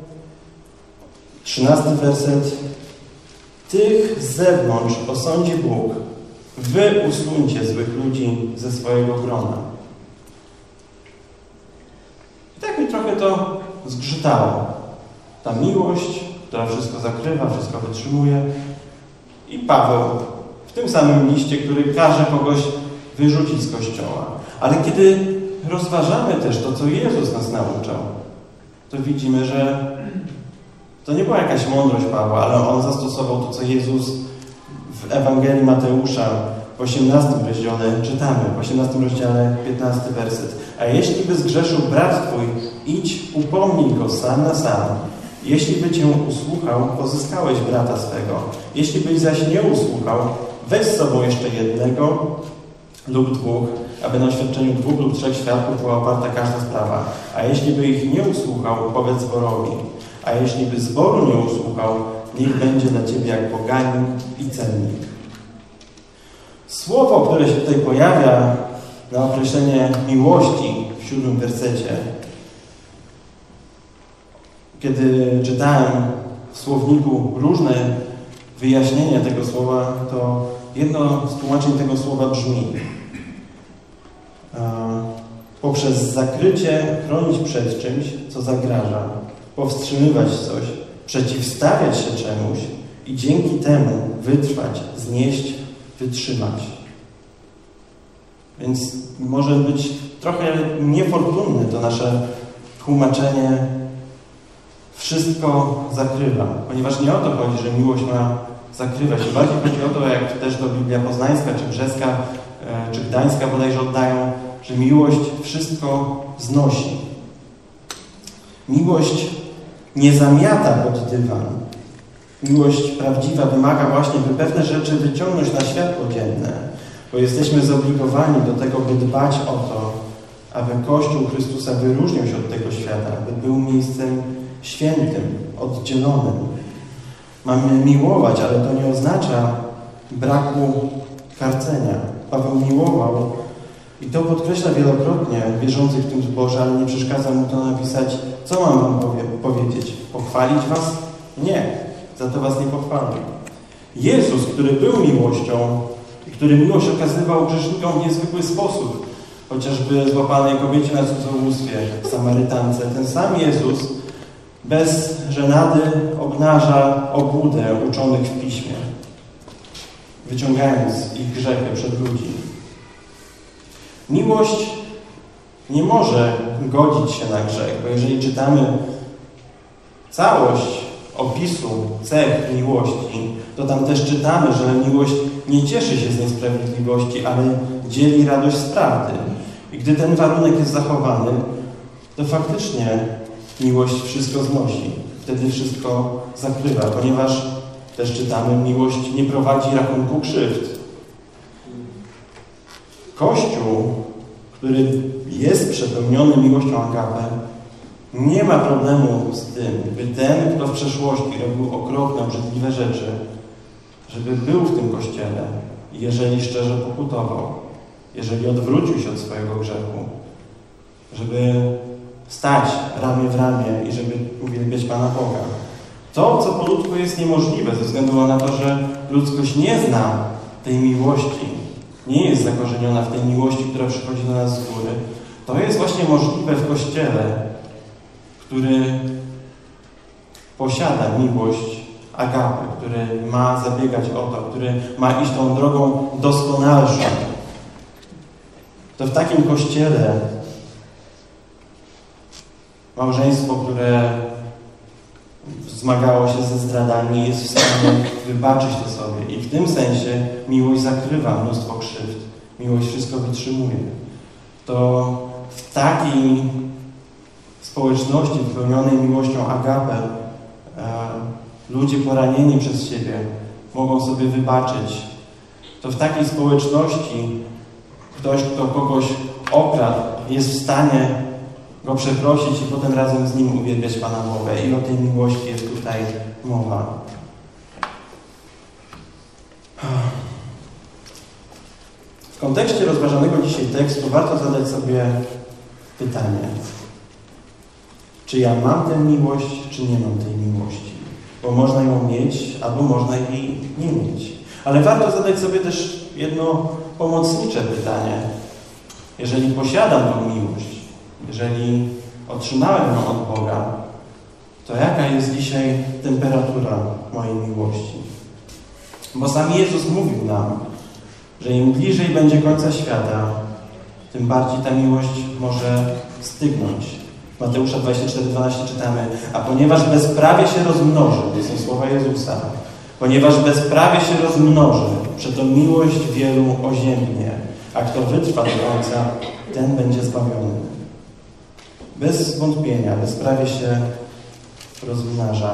13 werset. Tych z zewnątrz osądzi Bóg. Wy usuńcie złych ludzi ze swojego grona. I tak mi trochę to zgrzytało. Ta miłość, która wszystko zakrywa, wszystko wytrzymuje. I Paweł w tym samym liście, który każe kogoś wyrzucić z Kościoła. Ale kiedy rozważamy też to, co Jezus nas nauczał, to widzimy, że to nie była jakaś mądrość Pawła, ale on zastosował to, co Jezus w Ewangelii Mateusza w 18 rozdziale czytamy, w 18 rozdziale 15 werset. A jeśli by zgrzeszył brat twój, idź, upomnij go sam na sam. Jeśli by cię usłuchał, pozyskałeś brata swego. Jeśli byś zaś nie usłuchał, weź z sobą jeszcze jednego lub 2, aby na oświadczeniu 2 lub 3 świadków była oparta każda sprawa. A jeśli by ich nie usłuchał, powiedz zborowi. A jeśli by zboru nie usłuchał, niech będzie dla ciebie jak poganin i cennik. Słowo, które się tutaj pojawia na określenie miłości w 7 wersecie, kiedy czytałem w słowniku różne wyjaśnienia tego słowa, to jedno z tłumaczeń tego słowa brzmi: poprzez zakrycie chronić przed czymś, co zagraża, powstrzymywać coś, przeciwstawiać się czemuś i dzięki temu wytrwać, znieść, wytrzymać. Więc może być trochę niefortunne to nasze tłumaczenie wszystko zakrywa, ponieważ nie o to chodzi, że miłość ma zakrywać. Bardziej chodzi o to, jak też to Biblia Poznańska, czy Brzeska, czy Gdańska bodajże oddają, że miłość wszystko znosi. Miłość nie zamiata pod dywan. Miłość prawdziwa wymaga właśnie, by pewne rzeczy wyciągnąć na światło dzienne, bo jesteśmy zobligowani do tego, by dbać o to, aby Kościół Chrystusa wyróżnił się od tego świata, by był miejscem świętym, oddzielonym. Mamy miłować, ale to nie oznacza braku karcenia. Paweł miłował i to podkreśla wielokrotnie wierzących w tym zborze, ale nie przeszkadza mu to napisać, co mam wam powiedzieć. Pochwalić was? Nie, za to was nie pochwalę. Jezus, który był miłością i który miłość okazywał grzesznikom w niezwykły sposób, chociażby złapanej kobiecie na cudzołóstwie, Samarytance, ten sam Jezus bez żenady obnaża obłudę uczonych w Piśmie, wyciągając ich grzechy przed ludzi. Miłość nie może godzić się na grzech, bo jeżeli czytamy całość opisu cech miłości, to tam też czytamy, że miłość nie cieszy się z niesprawiedliwości, ale dzieli radość z prawdy. I gdy ten warunek jest zachowany, to faktycznie miłość wszystko znosi. Wtedy wszystko zakrywa, ponieważ też czytamy, miłość nie prowadzi rachunku krzywd. Kościół, który jest przepełniony miłością agape, nie ma problemu z tym, by ten, kto w przeszłości robił okropne, obrzydliwe rzeczy, żeby był w tym Kościele, jeżeli szczerze pokutował, jeżeli odwrócił się od swojego grzechu, żeby stać ramię w ramię i żeby uwielbiać Pana Boga. To, co po ludzku jest niemożliwe, ze względu na to, że ludzkość nie zna tej miłości, nie jest zakorzeniona w tej miłości, która przychodzi do nas z góry, to jest właśnie możliwe w Kościele, który posiada miłość agapy, który ma zabiegać o to, który ma iść tą drogą doskonalszą. To w takim Kościele małżeństwo, które zmagało się ze zdradami, jest w stanie wybaczyć to sobie. I w tym sensie miłość zakrywa mnóstwo krzywd. Miłość wszystko wytrzymuje. To w takiej społeczności wypełnionej miłością agape ludzie poranieni przez siebie mogą sobie wybaczyć. To w takiej społeczności ktoś, kto kogoś okradł, jest w stanie go przeprosić i potem razem z nim uwielbiać Pana Boga. I o tej miłości jest tutaj mowa. W kontekście rozważanego dzisiaj tekstu warto zadać sobie pytanie. Czy ja mam tę miłość, czy nie mam tej miłości? Bo można ją mieć, albo można jej nie mieć. Ale warto zadać sobie też jedno pomocnicze pytanie. Jeżeli posiadam tę miłość, jeżeli otrzymałem ją od Boga, to jaka jest dzisiaj temperatura mojej miłości? Bo sam Jezus mówił nam, że im bliżej będzie końca świata, tym bardziej ta miłość może stygnąć. W Mateusza 24:12 czytamy: a ponieważ bezprawie się rozmnoży, to są słowa Jezusa, ponieważ bezprawie się rozmnoży, przeto miłość wielu oziębnie, a kto wytrwa do końca, ten będzie zbawiony. Bez wątpienia bezprawie się rozmnaża.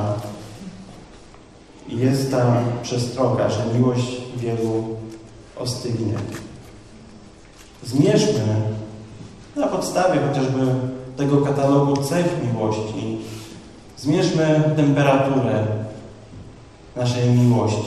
I jest ta przestroga, że miłość wielu ostygnie. Zmierzmy na podstawie chociażby tego katalogu cech miłości, zmierzmy temperaturę naszej miłości.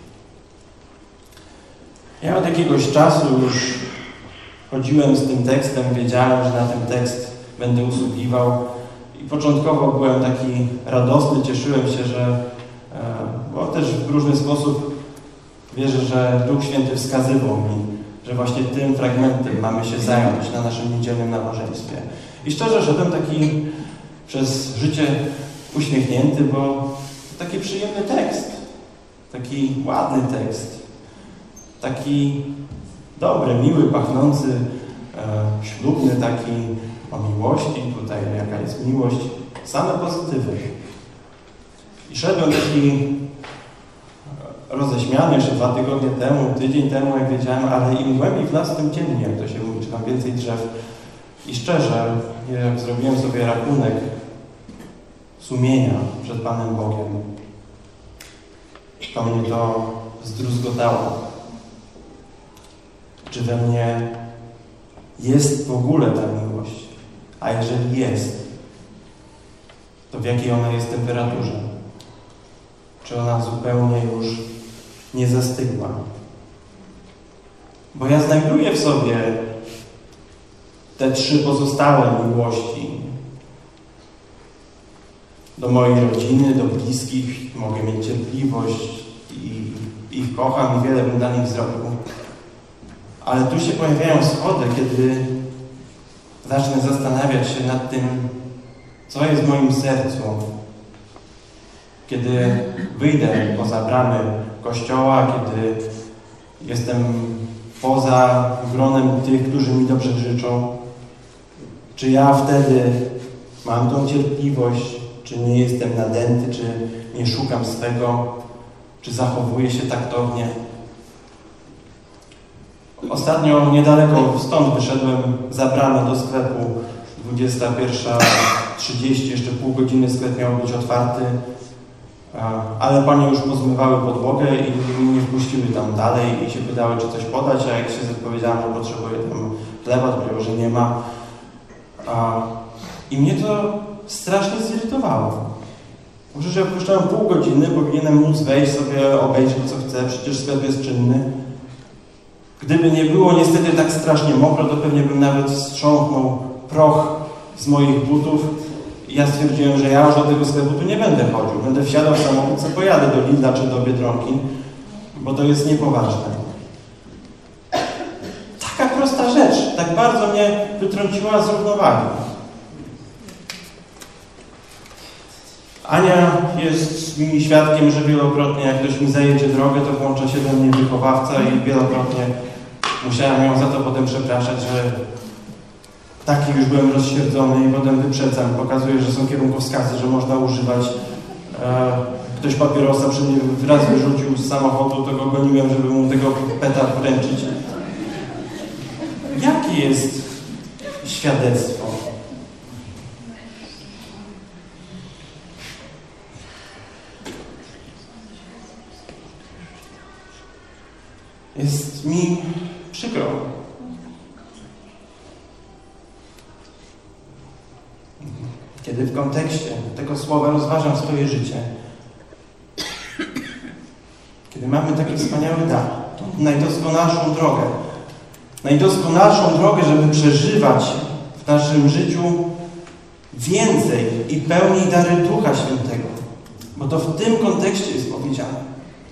Ja od jakiegoś czasu już chodziłem z tym tekstem, wiedziałem, że na ten tekst będę usługiwał i początkowo byłem taki radosny, cieszyłem się, że bo też w różny sposób wierzę, że Duch Święty wskazywał mi, że właśnie tym fragmentem mamy się zająć na naszym niedzielnym nabożeństwie. I szczerze szedłem taki przez życie uśmiechnięty, bo taki przyjemny tekst, taki ładny tekst, taki dobry, miły, pachnący, ślubny, taki o miłości, tutaj jaka jest miłość, same pozytywy. I szedłem taki roześmiany jeszcze 2 tygodnie temu, tydzień temu, jak wiedziałem, ale im głębiej w las, tym ciemniej, jak to się mówi, czy tam więcej drzew. I szczerze, jak zrobiłem sobie rachunek sumienia przed Panem Bogiem, to mnie to zdruzgotało. Czy we mnie jest w ogóle ta miłość? A jeżeli jest, to w jakiej ona jest temperaturze? Czy ona zupełnie już nie zastygła? Bo ja znajduję w sobie te 3 pozostałe miłości. Do mojej rodziny, do bliskich mogę mieć cierpliwość i ich kocham i wiele bym dla nich zrobił. Ale tu się pojawiają schody, kiedy zacznę zastanawiać się nad tym, co jest w moim sercu. Kiedy wyjdę poza bramy kościoła, kiedy jestem poza gronem tych, którzy mi dobrze życzą, czy ja wtedy mam tą cierpliwość, czy nie jestem nadęty, czy nie szukam swego, czy zachowuję się taktownie. Ostatnio niedaleko stąd wyszedłem za bramę do sklepu, 21:30, jeszcze pół godziny sklep miał być otwarty, ale panie już pozmywały podłogę i mnie wpuściły tam dalej i się pytały, czy coś podać, a jak się zapowiedziałem, że potrzebuję tam chleba, to że nie ma. I mnie to strasznie zirytowało. Może, że puszczałem pół godziny, powinienem móc wejść sobie, obejrzeć co chcę, przecież sklep jest czynny. Gdyby nie było niestety tak strasznie mokro, to pewnie bym nawet strząknął proch z moich butów. I ja stwierdziłem, że ja już do tego sklepu tu nie będę chodził. Będę wsiadał w samochód, co pojadę do Lidla czy do Biedronki, bo to jest niepoważne. Taka prosta rzecz, tak bardzo mnie wytrąciła z równowagi. Ania jest mi świadkiem, że wielokrotnie jak ktoś mi zajedzie drogę, to włącza się do mnie wychowawca i wielokrotnie musiałem ją za to potem przepraszać, że taki już byłem rozsierdzony i potem wyprzedzam. Pokazuję, że są kierunkowskazy, że można używać. Ktoś papierosa przy mnie raz wyrzucił z samochodu, to go goniłem, żeby mu tego peta wręczyć. Jakie jest świadectwo? Jest mi przykro. Kiedy w kontekście tego słowa rozważam swoje życie, kiedy mamy taki wspaniały dar, tą najdoskonalszą drogę, żeby przeżywać w naszym życiu więcej i pełniej dary Ducha Świętego, bo to w tym kontekście jest powiedziane.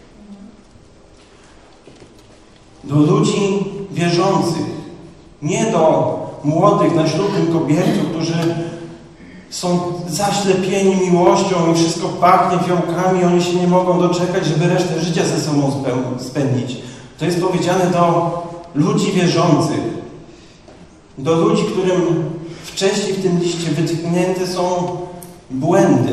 Do ludzi wierzących, nie do młodych, naślubnych kobietów, którzy są zaślepieni miłością i wszystko pachnie fiołkami, oni się nie mogą doczekać, żeby resztę życia ze sobą spędzić. To jest powiedziane do ludzi wierzących, do ludzi, którym wcześniej w tym liście wytknięte są błędy,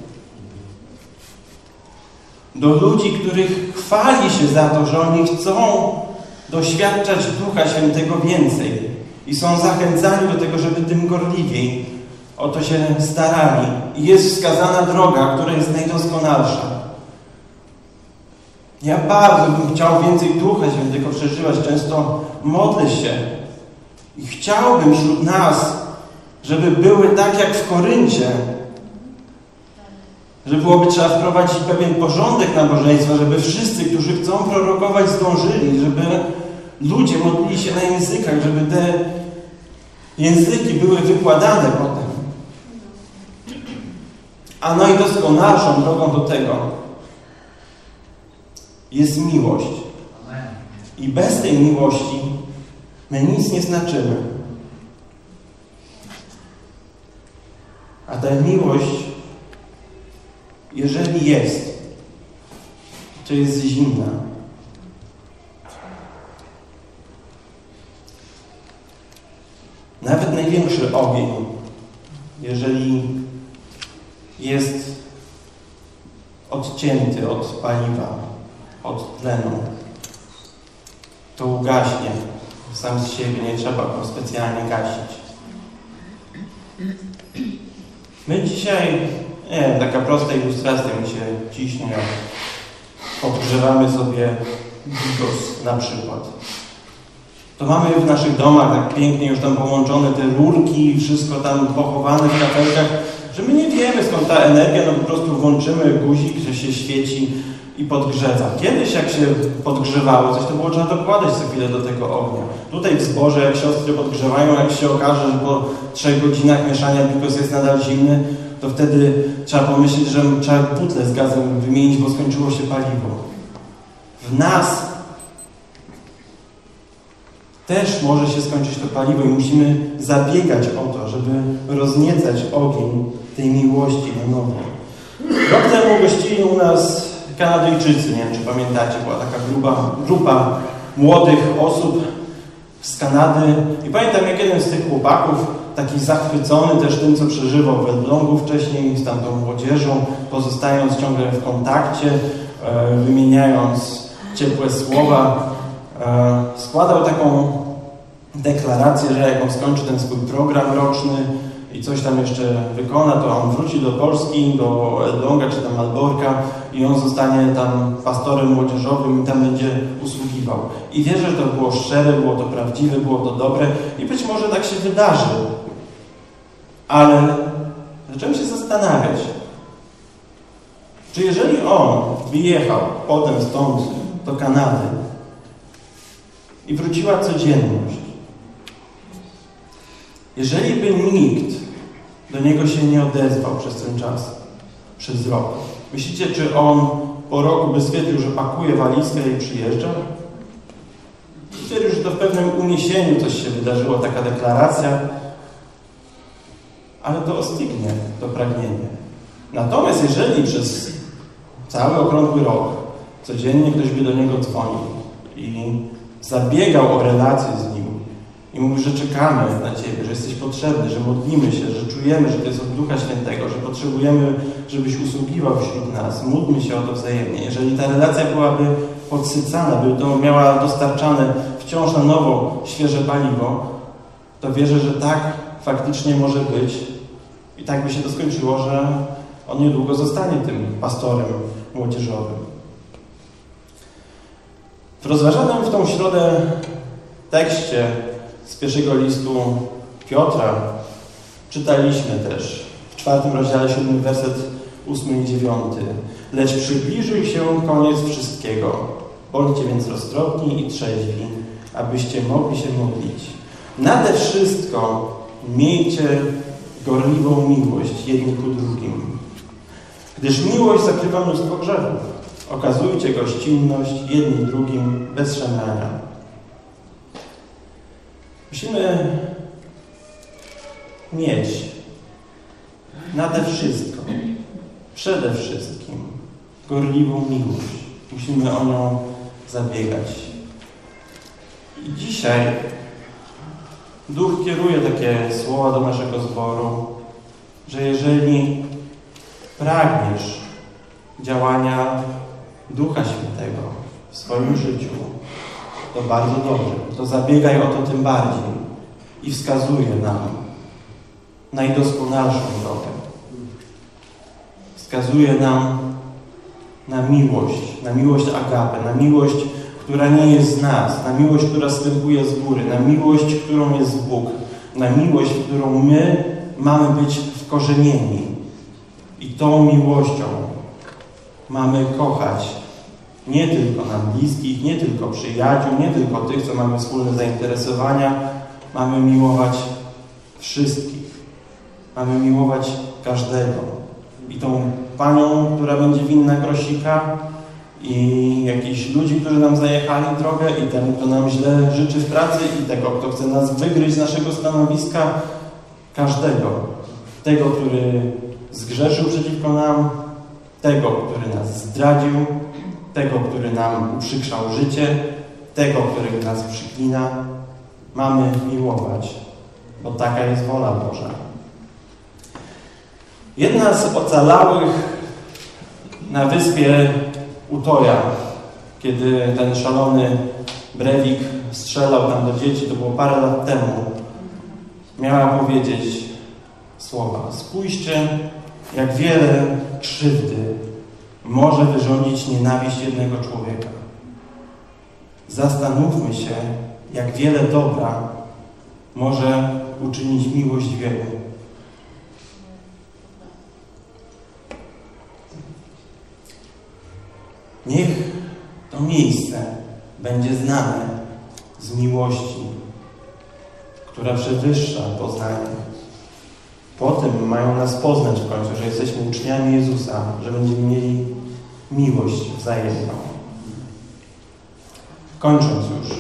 do ludzi, których chwali się za to, że oni chcą doświadczać Ducha Świętego więcej i są zachęcani do tego, żeby tym gorliwiej o to się starali. I jest wskazana droga, która jest najdoskonalsza. Ja bardzo bym chciał więcej Ducha Świętego przeżywać. Często modlę się i chciałbym wśród nas, żeby były tak jak w Koryncie, że byłoby trzeba wprowadzić pewien porządek nabożeństwa, żeby wszyscy, którzy chcą prorokować, zdążyli, żeby ludzie modlili się na językach, żeby te języki były wykładane potem. A najdoskonalszą drogą do tego jest miłość. I bez tej miłości My nic nie znaczymy. A ta miłość, jeżeli jest, to jest zimna. Nawet największy ogień, jeżeli jest odcięty od paliwa, od tlenu, to ugaśnie sam z siebie, nie trzeba go specjalnie gasić. My dzisiaj, taka prosta ilustracja mi się ciśnie, jak podgrzewamy sobie bigos na przykład. To mamy w naszych domach tak pięknie już tam połączone te rurki, wszystko tam pochowane w kafelkach, że my nie wiemy skąd ta energia, no po prostu włączymy guzik, że się świeci i podgrzewa. Kiedyś jak się podgrzewało coś, to było trzeba dokładać co chwilę do tego ognia. Tutaj w zborze, jak siostry podgrzewają, jak się okaże, że po 3 godzinach mieszania bigos jest nadal zimny, to wtedy trzeba pomyśleć, że trzeba butlę z gazem wymienić, bo skończyło się paliwo. W nas też może się skończyć to paliwo i musimy zabiegać o to, żeby rozniecać ogień tej miłości na nowo. Rok temu gościli u nas Kanadyjczycy, nie wiem czy pamiętacie, była taka grupa młodych osób z Kanady i pamiętam jak jeden z tych chłopaków, taki zachwycony też tym, co przeżywał w Elblągu wcześniej, z tamtą młodzieżą, pozostając ciągle w kontakcie, wymieniając ciepłe słowa, składał taką deklarację, że jak on skończy ten swój program roczny i coś tam jeszcze wykona, to on wróci do Polski, do Elbląga czy tam Malborka i on zostanie tam pastorem młodzieżowym i tam będzie usługiwał. I wierzę, że to było szczere, było to prawdziwe, było to dobre i być może tak się wydarzy. Ale zacząłem się zastanawiać, czy jeżeli on wyjechał potem stąd do Kanady i wróciła codzienność, jeżeli by nikt do niego się nie odezwał przez ten czas, przez rok, myślicie, czy on po roku by stwierdził, że pakuje walizkę i przyjeżdża? Stwierdził, że to w pewnym uniesieniu coś się wydarzyło, taka deklaracja, ale to ostygnie, to pragnienie. Natomiast jeżeli przez cały okrągły rok codziennie ktoś by do niego dzwonił i zabiegał o relację z nim i mówił, że czekamy na Ciebie, że jesteś potrzebny, że modlimy się, że czujemy, że to jest od Ducha Świętego, że potrzebujemy, żebyś usługiwał wśród nas, módlmy się o to wzajemnie. Jeżeli ta relacja byłaby podsycana, by to miała dostarczane wciąż na nowo świeże paliwo, to wierzę, że tak faktycznie może być i tak by się to skończyło, że on niedługo zostanie tym pastorem młodzieżowym. W rozważanym w tą środę tekście z pierwszego listu Piotra czytaliśmy też w 4 rozdziale 7 werset 8 i 9. Lecz przybliżył się koniec wszystkiego. Bądźcie więc roztropni i trzeźwi, abyście mogli się modlić. Nade wszystko miejcie gorliwą miłość jedni ku drugim. Gdyż miłość zakrywa mnóstwo grzechów. Okazujcie gościnność jedni drugim bez szemrania. Musimy mieć nade wszystko, przede wszystkim gorliwą miłość. Musimy o nią zabiegać. I dzisiaj Duch kieruje takie słowa do naszego zboru, że jeżeli pragniesz działania Ducha Świętego w swoim życiu, to bardzo dobrze. To zabiegaj o to tym bardziej i wskazuje nam najdoskonalszą drogę. Wskazuje nam na miłość agape, na miłość, która nie jest z nas, na miłość, która zstępuje z góry, na miłość, którą jest Bóg, na miłość, w którą my mamy być wkorzenieni. I tą miłością mamy kochać nie tylko nam bliskich, nie tylko przyjaciół, nie tylko tych, co mamy wspólne zainteresowania. Mamy miłować wszystkich. Mamy miłować każdego. I tą panią, która będzie winna grosika, i jakichś ludzi, którzy nam zajechali drogę, i temu, kto nam źle życzy w pracy, i tego, kto chce nas wygryźć z naszego stanowiska, każdego. Tego, który zgrzeszył przeciwko nam, tego, który nas zdradził, tego, który nam uprzykrzał życie, tego, który nas przyklina, mamy miłować, bo taka jest wola Boża. Jedna z ocalałych na wyspie Utoja, kiedy ten szalony Breivik strzelał tam do dzieci, to było parę lat temu, miała powiedzieć słowa: spójrzcie, jak wiele krzywdy może wyrządzić nienawiść jednego człowieka. Zastanówmy się, jak wiele dobra może uczynić miłość wielu. Niech to miejsce będzie znane z miłości, która przewyższa poznanie. Po tym mają nas poznać w końcu, że jesteśmy uczniami Jezusa, że będziemy mieli miłość wzajemną. Kończąc już.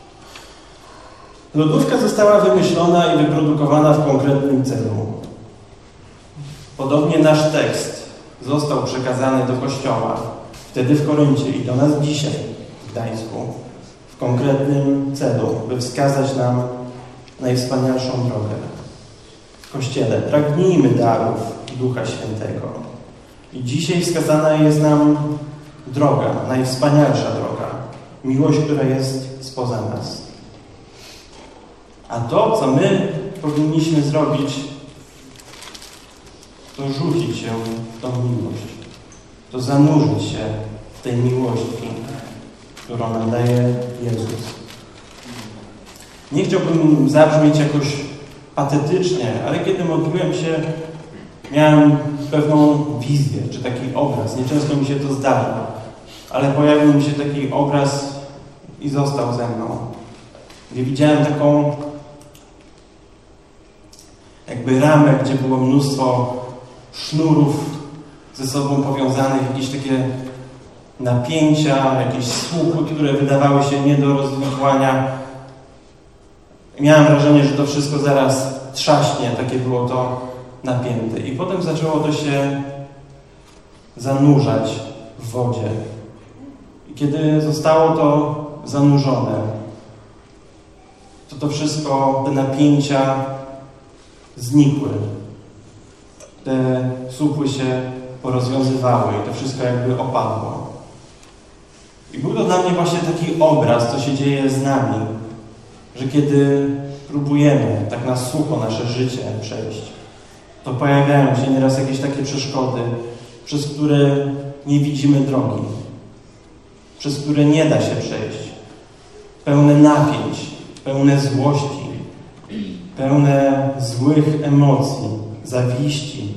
Lodówka została wymyślona i wyprodukowana w konkretnym celu. Podobnie nasz tekst został przekazany do Kościoła, wtedy w Koryncie i do nas dzisiaj w Gdańsku, w konkretnym celu, by wskazać nam najwspanialszą drogę. W Kościele pragnijmy darów Ducha Świętego. I dzisiaj wskazana jest nam droga, najwspanialsza droga, miłość, która jest spoza nas. A to, co my powinniśmy zrobić, to rzucić się w tą miłość, to zanurzyć się w tej miłości, którą nam daje Jezus. Nie chciałbym zabrzmieć jakoś patetycznie, ale kiedy modliłem się, miałem pewną wizję, czy taki obraz. Nieczęsto mi się to zdarza, ale pojawił mi się taki obraz i został ze mną. Gdzie widziałem taką jakby ramę, gdzie było mnóstwo sznurów ze sobą powiązanych, jakieś takie napięcia, jakieś słupy, które wydawały się nie do rozwiązania. Miałem wrażenie, że to wszystko zaraz trzaśnie, takie było to napięte. I potem zaczęło to się zanurzać w wodzie. I kiedy zostało to zanurzone, to wszystko, te napięcia znikły. Te słupy się porozwiązywały i to wszystko jakby opadło. I był to dla mnie właśnie taki obraz, co się dzieje z nami, że kiedy próbujemy tak na sucho nasze życie przejść, to pojawiają się nieraz jakieś takie przeszkody, przez które nie widzimy drogi, przez które nie da się przejść. Pełne napięć, pełne złości, pełne złych emocji, zawiści.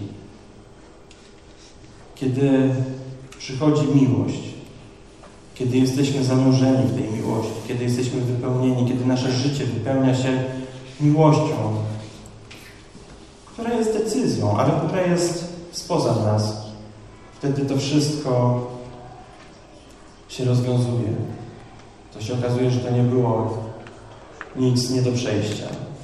Kiedy przychodzi miłość, kiedy jesteśmy zanurzeni w tej miłości, kiedy jesteśmy wypełnieni, kiedy nasze życie wypełnia się miłością, która jest decyzją, ale która jest spoza nas, wtedy to wszystko się rozwiązuje. To się okazuje, że to nie było nic nie do przejścia.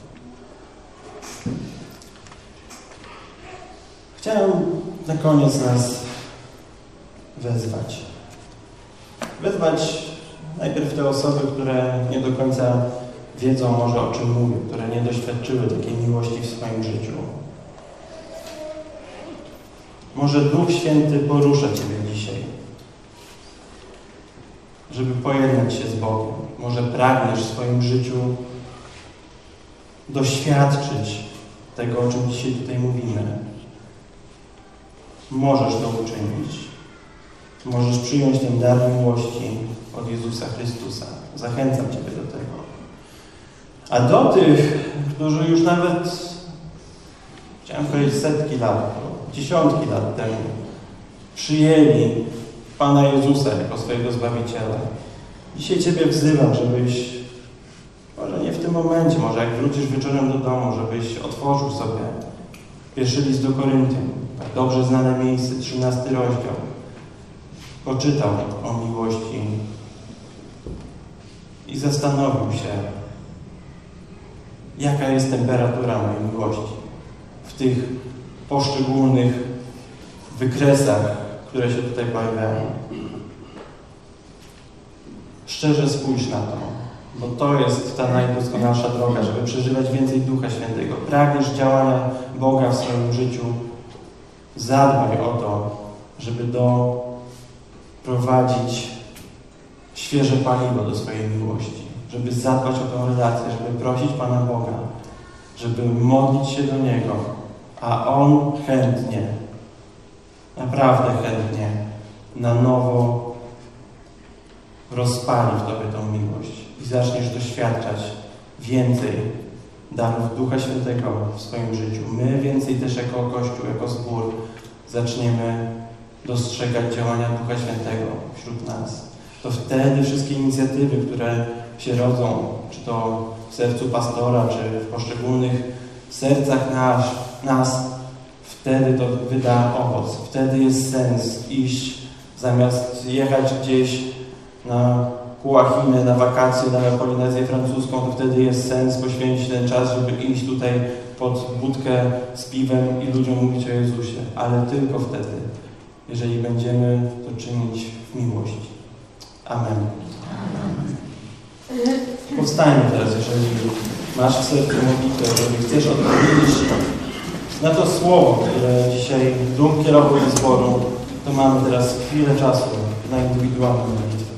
Chciałem na koniec nas wezwać. Wezwać najpierw te osoby, które nie do końca wiedzą może o czym mówię, które nie doświadczyły takiej miłości w swoim życiu. Może Duch Święty porusza Ciebie dzisiaj, żeby pojednać się z Bogiem. Może pragniesz w swoim życiu doświadczyć tego, o czym dzisiaj tutaj mówimy. Możesz to uczynić. Możesz przyjąć ten dar miłości od Jezusa Chrystusa. Zachęcam Ciebie do tego. A do tych, którzy już nawet, chciałem powiedzieć setki lat, dziesiątki lat temu przyjęli Pana Jezusa jako swojego Zbawiciela. Dzisiaj Ciebie wzywam, żebyś, może nie w tym momencie, może jak wrócisz wieczorem do domu, żebyś otworzył sobie pierwszy list do Koryntian, tak dobrze znane miejsce, 13 rozdział. poczytał o miłości i zastanowił się, jaka jest temperatura mojej miłości w tych poszczególnych wykresach, które się tutaj pojawiają. Szczerze spójrz na to, bo to jest ta najdoskonalsza droga, żeby przeżywać więcej Ducha Świętego. Pragniesz działania Boga w swoim życiu, zadbaj o to, żeby doprowadzić świeże paliwo do swojej miłości, żeby zadbać o tę relację, żeby prosić Pana Boga, żeby modlić się do Niego, a On chętnie, naprawdę chętnie, na nowo rozpali w Tobie tą miłość i zaczniesz doświadczać więcej darów Ducha Świętego w swoim życiu. My więcej też jako Kościół, jako zbór zaczniemy dostrzegać działania Ducha Świętego wśród nas. To wtedy wszystkie inicjatywy, które się rodzą, czy to w sercu pastora, czy w poszczególnych sercach nas, wtedy to wyda owoc. Wtedy jest sens iść, zamiast jechać gdzieś na Kułachinę, na wakacje, na Polinezję francuską, to wtedy jest sens poświęcić ten czas, żeby iść tutaj pod budkę z piwem i ludziom mówić o Jezusie. Ale tylko wtedy, jeżeli będziemy to czynić w miłości. Amen. Powstajmy teraz, jeżeli masz w sercu modlitwę, jeżeli chcesz odpowiedzieć na to słowo, które dzisiaj duch kierował do zboru, to mamy teraz chwilę czasu na indywidualną modlitwę.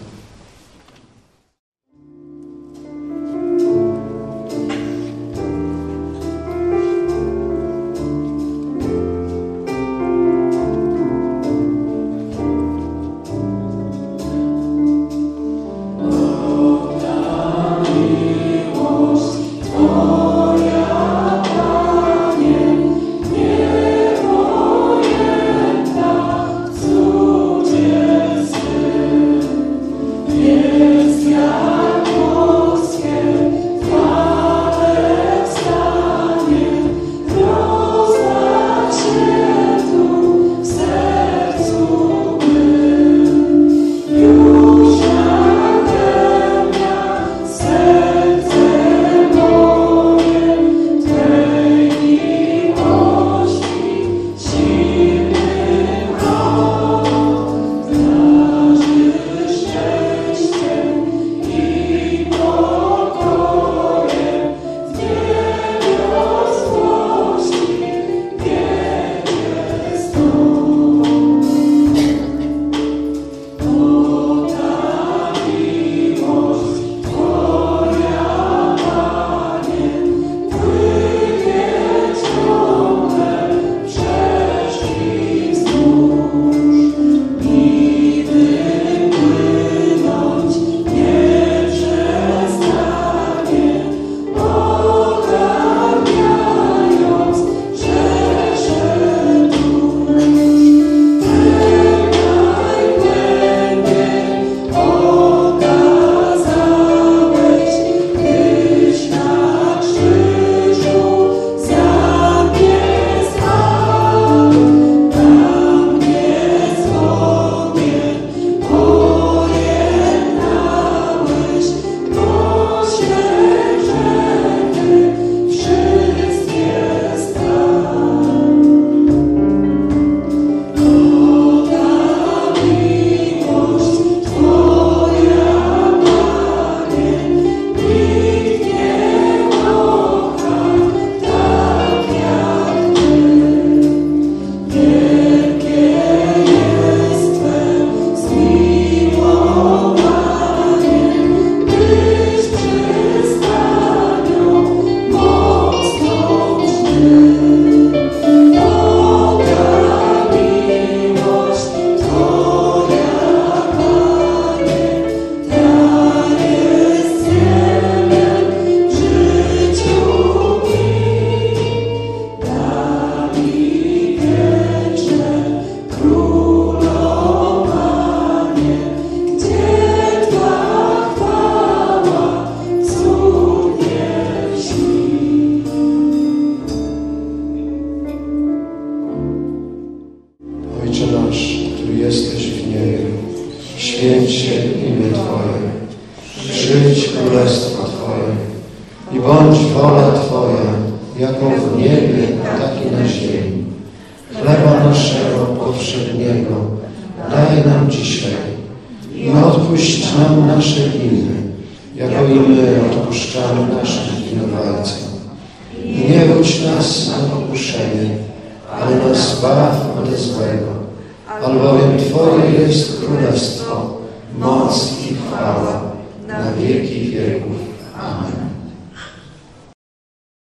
Ojcze nasz, który jesteś w niebie, święć się imię Twoje, przyjdź królestwo Twoje i bądź wola Twoja, jako w niebie, tak i na ziemi. Chleba naszego powszedniego daj nam dzisiaj i odpuść nam nasze winy, jako i my odpuszczamy naszym winowajcom. I nie wódź nas na pokuszenie, ale nas zbaw ode złego, albowiem Twoje jest królestwo, moc i chwała na wieki wieków. Amen.